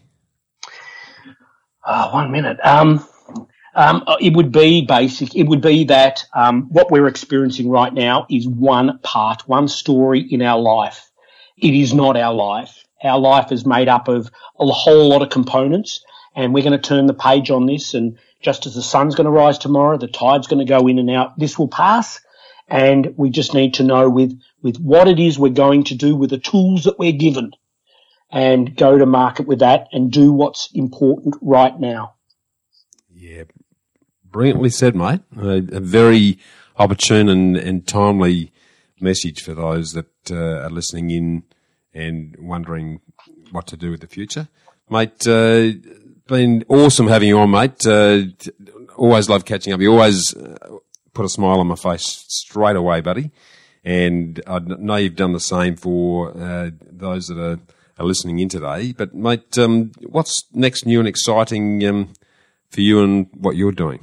Oh, one minute. Um, um, it would be basic. It would be that um, what we're experiencing right now is one part, one story in our life. It is not our life. Our life is made up of a whole lot of components, and we're going to turn the page on this, and just as the sun's going to rise tomorrow, the tide's going to go in and out. This will pass, and we just need to know with, with what it is we're going to do with the tools that we're given, and go to market with that and do what's important right now. Yeah, brilliantly said, mate. A, a very opportune and, and timely message for those that uh, are listening in and wondering what to do with the future. Mate, uh, been awesome having you on, mate. Uh, always love catching up. You always uh, put a smile on my face straight away, buddy. And I know you've done the same for uh, those that are are listening in today. But, mate, um, what's next new and exciting um, for you and what you're doing?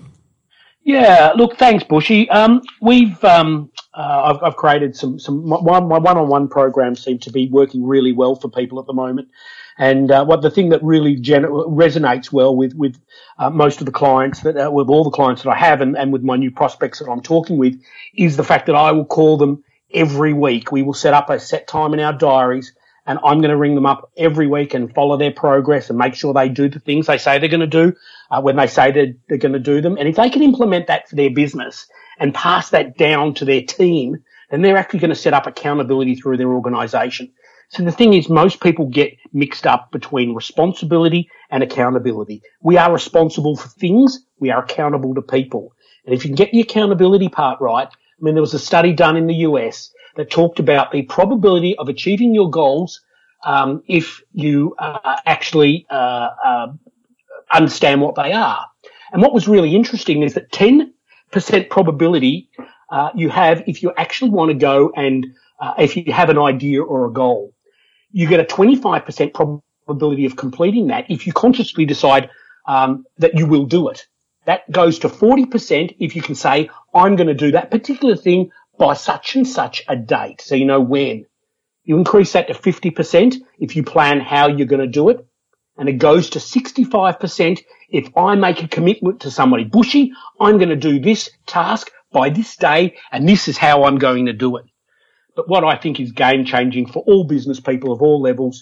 Yeah, look, thanks, Bushy. Um, we've um, uh, I've, I've created some some my, my one-on-one programs seem to be working really well for people at the moment. And uh, what the thing that really gener- resonates well with with uh, most of the clients that uh, with all the clients that I have, and, and with my new prospects that I'm talking with, is the fact that I will call them every week. We will set up a set time in our diaries, and I'm going to ring them up every week and follow their progress and make sure they do the things they say they're going to do uh, when they say they're, they're going to do them. And if they can implement that for their business and pass that down to their team, then they're actually going to set up accountability through their organization. So the thing is, most people get mixed up between responsibility and accountability. We are responsible for things. We are accountable to people. And if you can get the accountability part right, I mean, there was a study done in the U S that talked about the probability of achieving your goals um, if you uh, actually uh, uh, understand what they are. And what was really interesting is that ten percent probability uh, you have if you actually want to go and uh, if you have an idea or a goal. You get a twenty-five percent probability of completing that if you consciously decide um, that you will do it. That goes to forty percent if you can say, I'm going to do that particular thing by such and such a date, so you know when. You increase that to fifty percent if you plan how you're going to do it, and it goes to sixty-five percent if I make a commitment to somebody. Bushy, I'm going to do this task by this day, and this is how I'm going to do it. but what I think is game-changing for all business people of all levels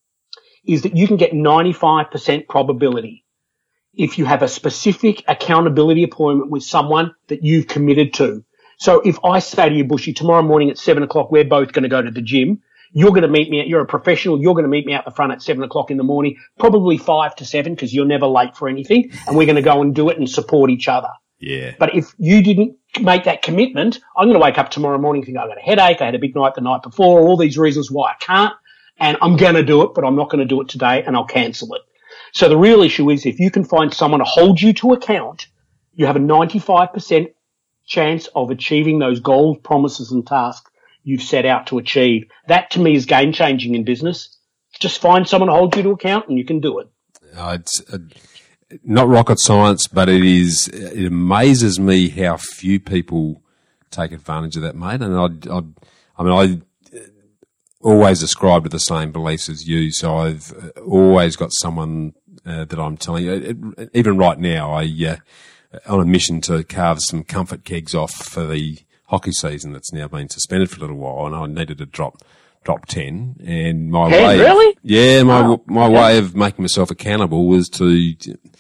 is that you can get ninety-five percent probability if you have a specific accountability appointment with someone that you've committed to. So if I say to you, Bushy, tomorrow morning at seven o'clock, we're both going to go to the gym. You're going to meet me, you're a professional, you're going to meet me out the front at seven o'clock in the morning, probably five to seven because you're never late for anything, and we're going to go and do it and support each other. Yeah. But if you didn't make that commitment, I'm going to wake up tomorrow morning thinking I've got a headache, I had a big night the night before, all these reasons why I can't, and I'm going to do it, but I'm not going to do it today and I'll cancel it. So the real issue is if you can find someone to hold you to account, you have a ninety-five percent chance of achieving those goals, promises and tasks you've set out to achieve. That to me is game changing in business. Just find someone to hold you to account and you can do it. Uh, it's uh, not rocket science, but it is. It amazes me how few people take advantage of that, mate. And I, I, I mean, I always ascribe to the same beliefs as you. So I've always got someone uh, that I'm telling you. It, it, even right now, I uh, on a mission to carve some comfort kegs off for the hockey season that's now been suspended for a little while, and I needed to drop drop ten. And my ten, way, really? yeah, my oh, my okay. way of making myself accountable was to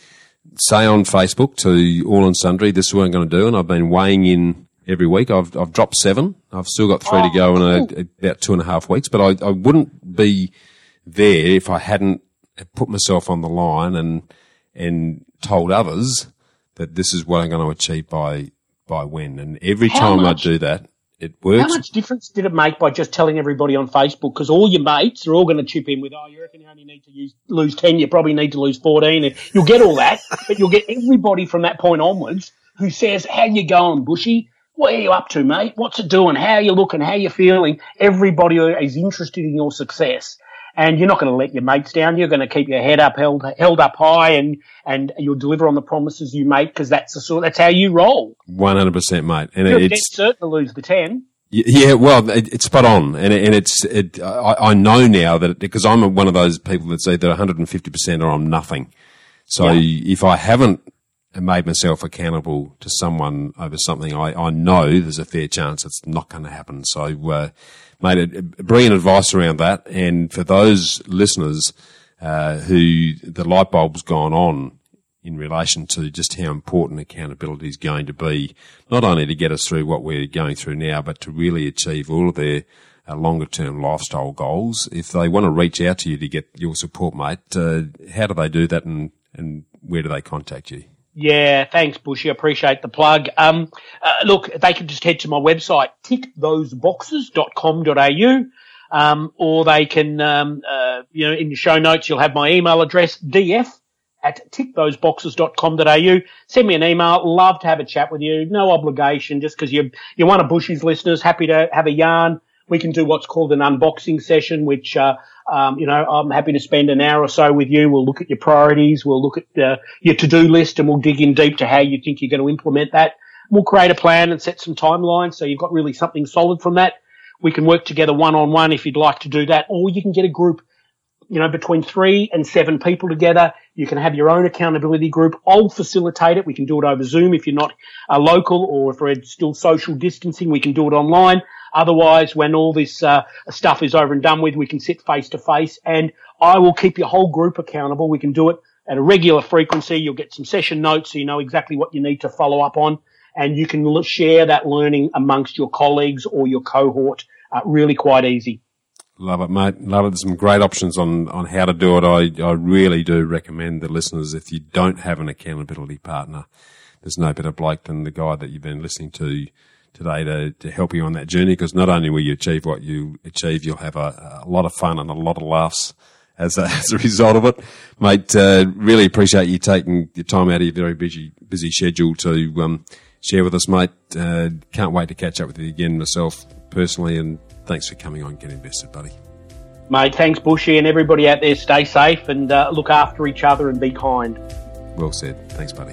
say on Facebook to all and sundry, this is what I'm going to do, and I've been weighing in every week. I've I've dropped seven. I've still got three oh, to go in a, cool. about two and a half weeks, but I, I wouldn't be there if I hadn't put myself on the line and and told others that this is what I'm going to achieve by by when. And every How time much, I do that, it works. How much difference did it make by just telling everybody on Facebook? Because all your mates are all going to chip in with, oh, you reckon you only need to use, lose ten, you probably need to lose fourteen. And you'll get all that, but you'll get everybody from that point onwards who says, how you going, Bushy? What are you up to, mate? What's it doing? How are you looking? How are you feeling? Everybody is interested in your success. And you're not going to let your mates down. You're going to keep your head up, held held up high, and and you'll deliver on the promises you make because that's the sort that's how you roll. One hundred percent, mate. And you're it's certain to lose the ten. Yeah, well, it, it's spot on, and and it's it. I, I know now that because I'm one of those people that's either one hundred fifty percent or I'm nothing. So yeah. If I haven't made myself accountable to someone over something, I, I know there's a fair chance it's not going to happen. So, uh, mate, a, a brilliant advice around that. And for those listeners uh, who the light bulb's gone on in relation to just how important accountability is going to be, not only to get us through what we're going through now, but to really achieve all of their uh, longer-term lifestyle goals. If they want to reach out to you to get your support, mate, uh, how do they do that, and, and where do they contact you? Yeah, thanks, Bushy. I appreciate the plug. Um, uh, look, they can just head to my website, tick those boxes dot com dot a u, um, or they can, um, uh, you know, in the show notes, you'll have my email address, d f at tick those boxes dot com dot a u. Send me an email. Love to have a chat with you. No obligation, just because you're, you're one of Bushy's listeners. Happy to have a yarn. We can do what's called an unboxing session, which, uh, um, you know, I'm happy to spend an hour or so with you. We'll look at your priorities. We'll look at uh, your to-do list, and we'll dig in deep to how you think you're going to implement that. We'll create a plan and set some timelines so you've got really something solid from that. We can work together one-on-one if you'd like to do that, or you can get a group, you know, between three and seven people together. You can have your own accountability group. I'll facilitate it. We can do it over Zoom if you're not uh, local, or if we're still social distancing, we can do it online. Otherwise, when all this uh, stuff is over and done with, we can sit face to face, and I will keep your whole group accountable. We can do it at a regular frequency. You'll get some session notes so you know exactly what you need to follow up on, and you can l- share that learning amongst your colleagues or your cohort uh, really quite easy. Love it, mate. Love it. There's some great options on, on how to do it. I, I really do recommend the listeners, if you don't have an accountability partner, there's no better bloke than the guy that you've been listening to today to, to help you on that journey, because not only will you achieve what you achieve, you'll have a, a lot of fun and a lot of laughs as a, as a result of it. Mate, uh, really appreciate you taking your time out of your very busy, busy schedule to um, share with us, mate. Uh, can't wait to catch up with you again myself personally, and thanks for coming on Get Invested, buddy. Mate, thanks, Bushy, and everybody out there, stay safe and uh, look after each other and be kind. Well said. Thanks, buddy.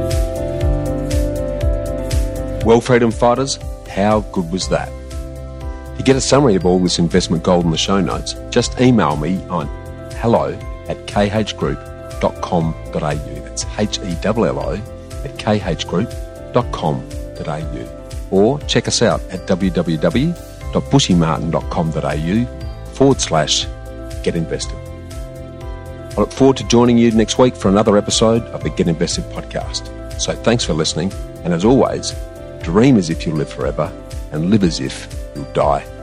Well, freedom fighters, how good was that? To get a summary of all this investment gold in the show notes, just email me on hello at k h group dot com dot a u. That's H E L L O at k h group dot com dot a u. Or check us out at w w w www.bushymartin.com.au forward slash get invested. I look forward to joining you next week for another episode of the Get Invested podcast. So thanks for listening, and as always, dream as if you'll live forever and live as if you'll die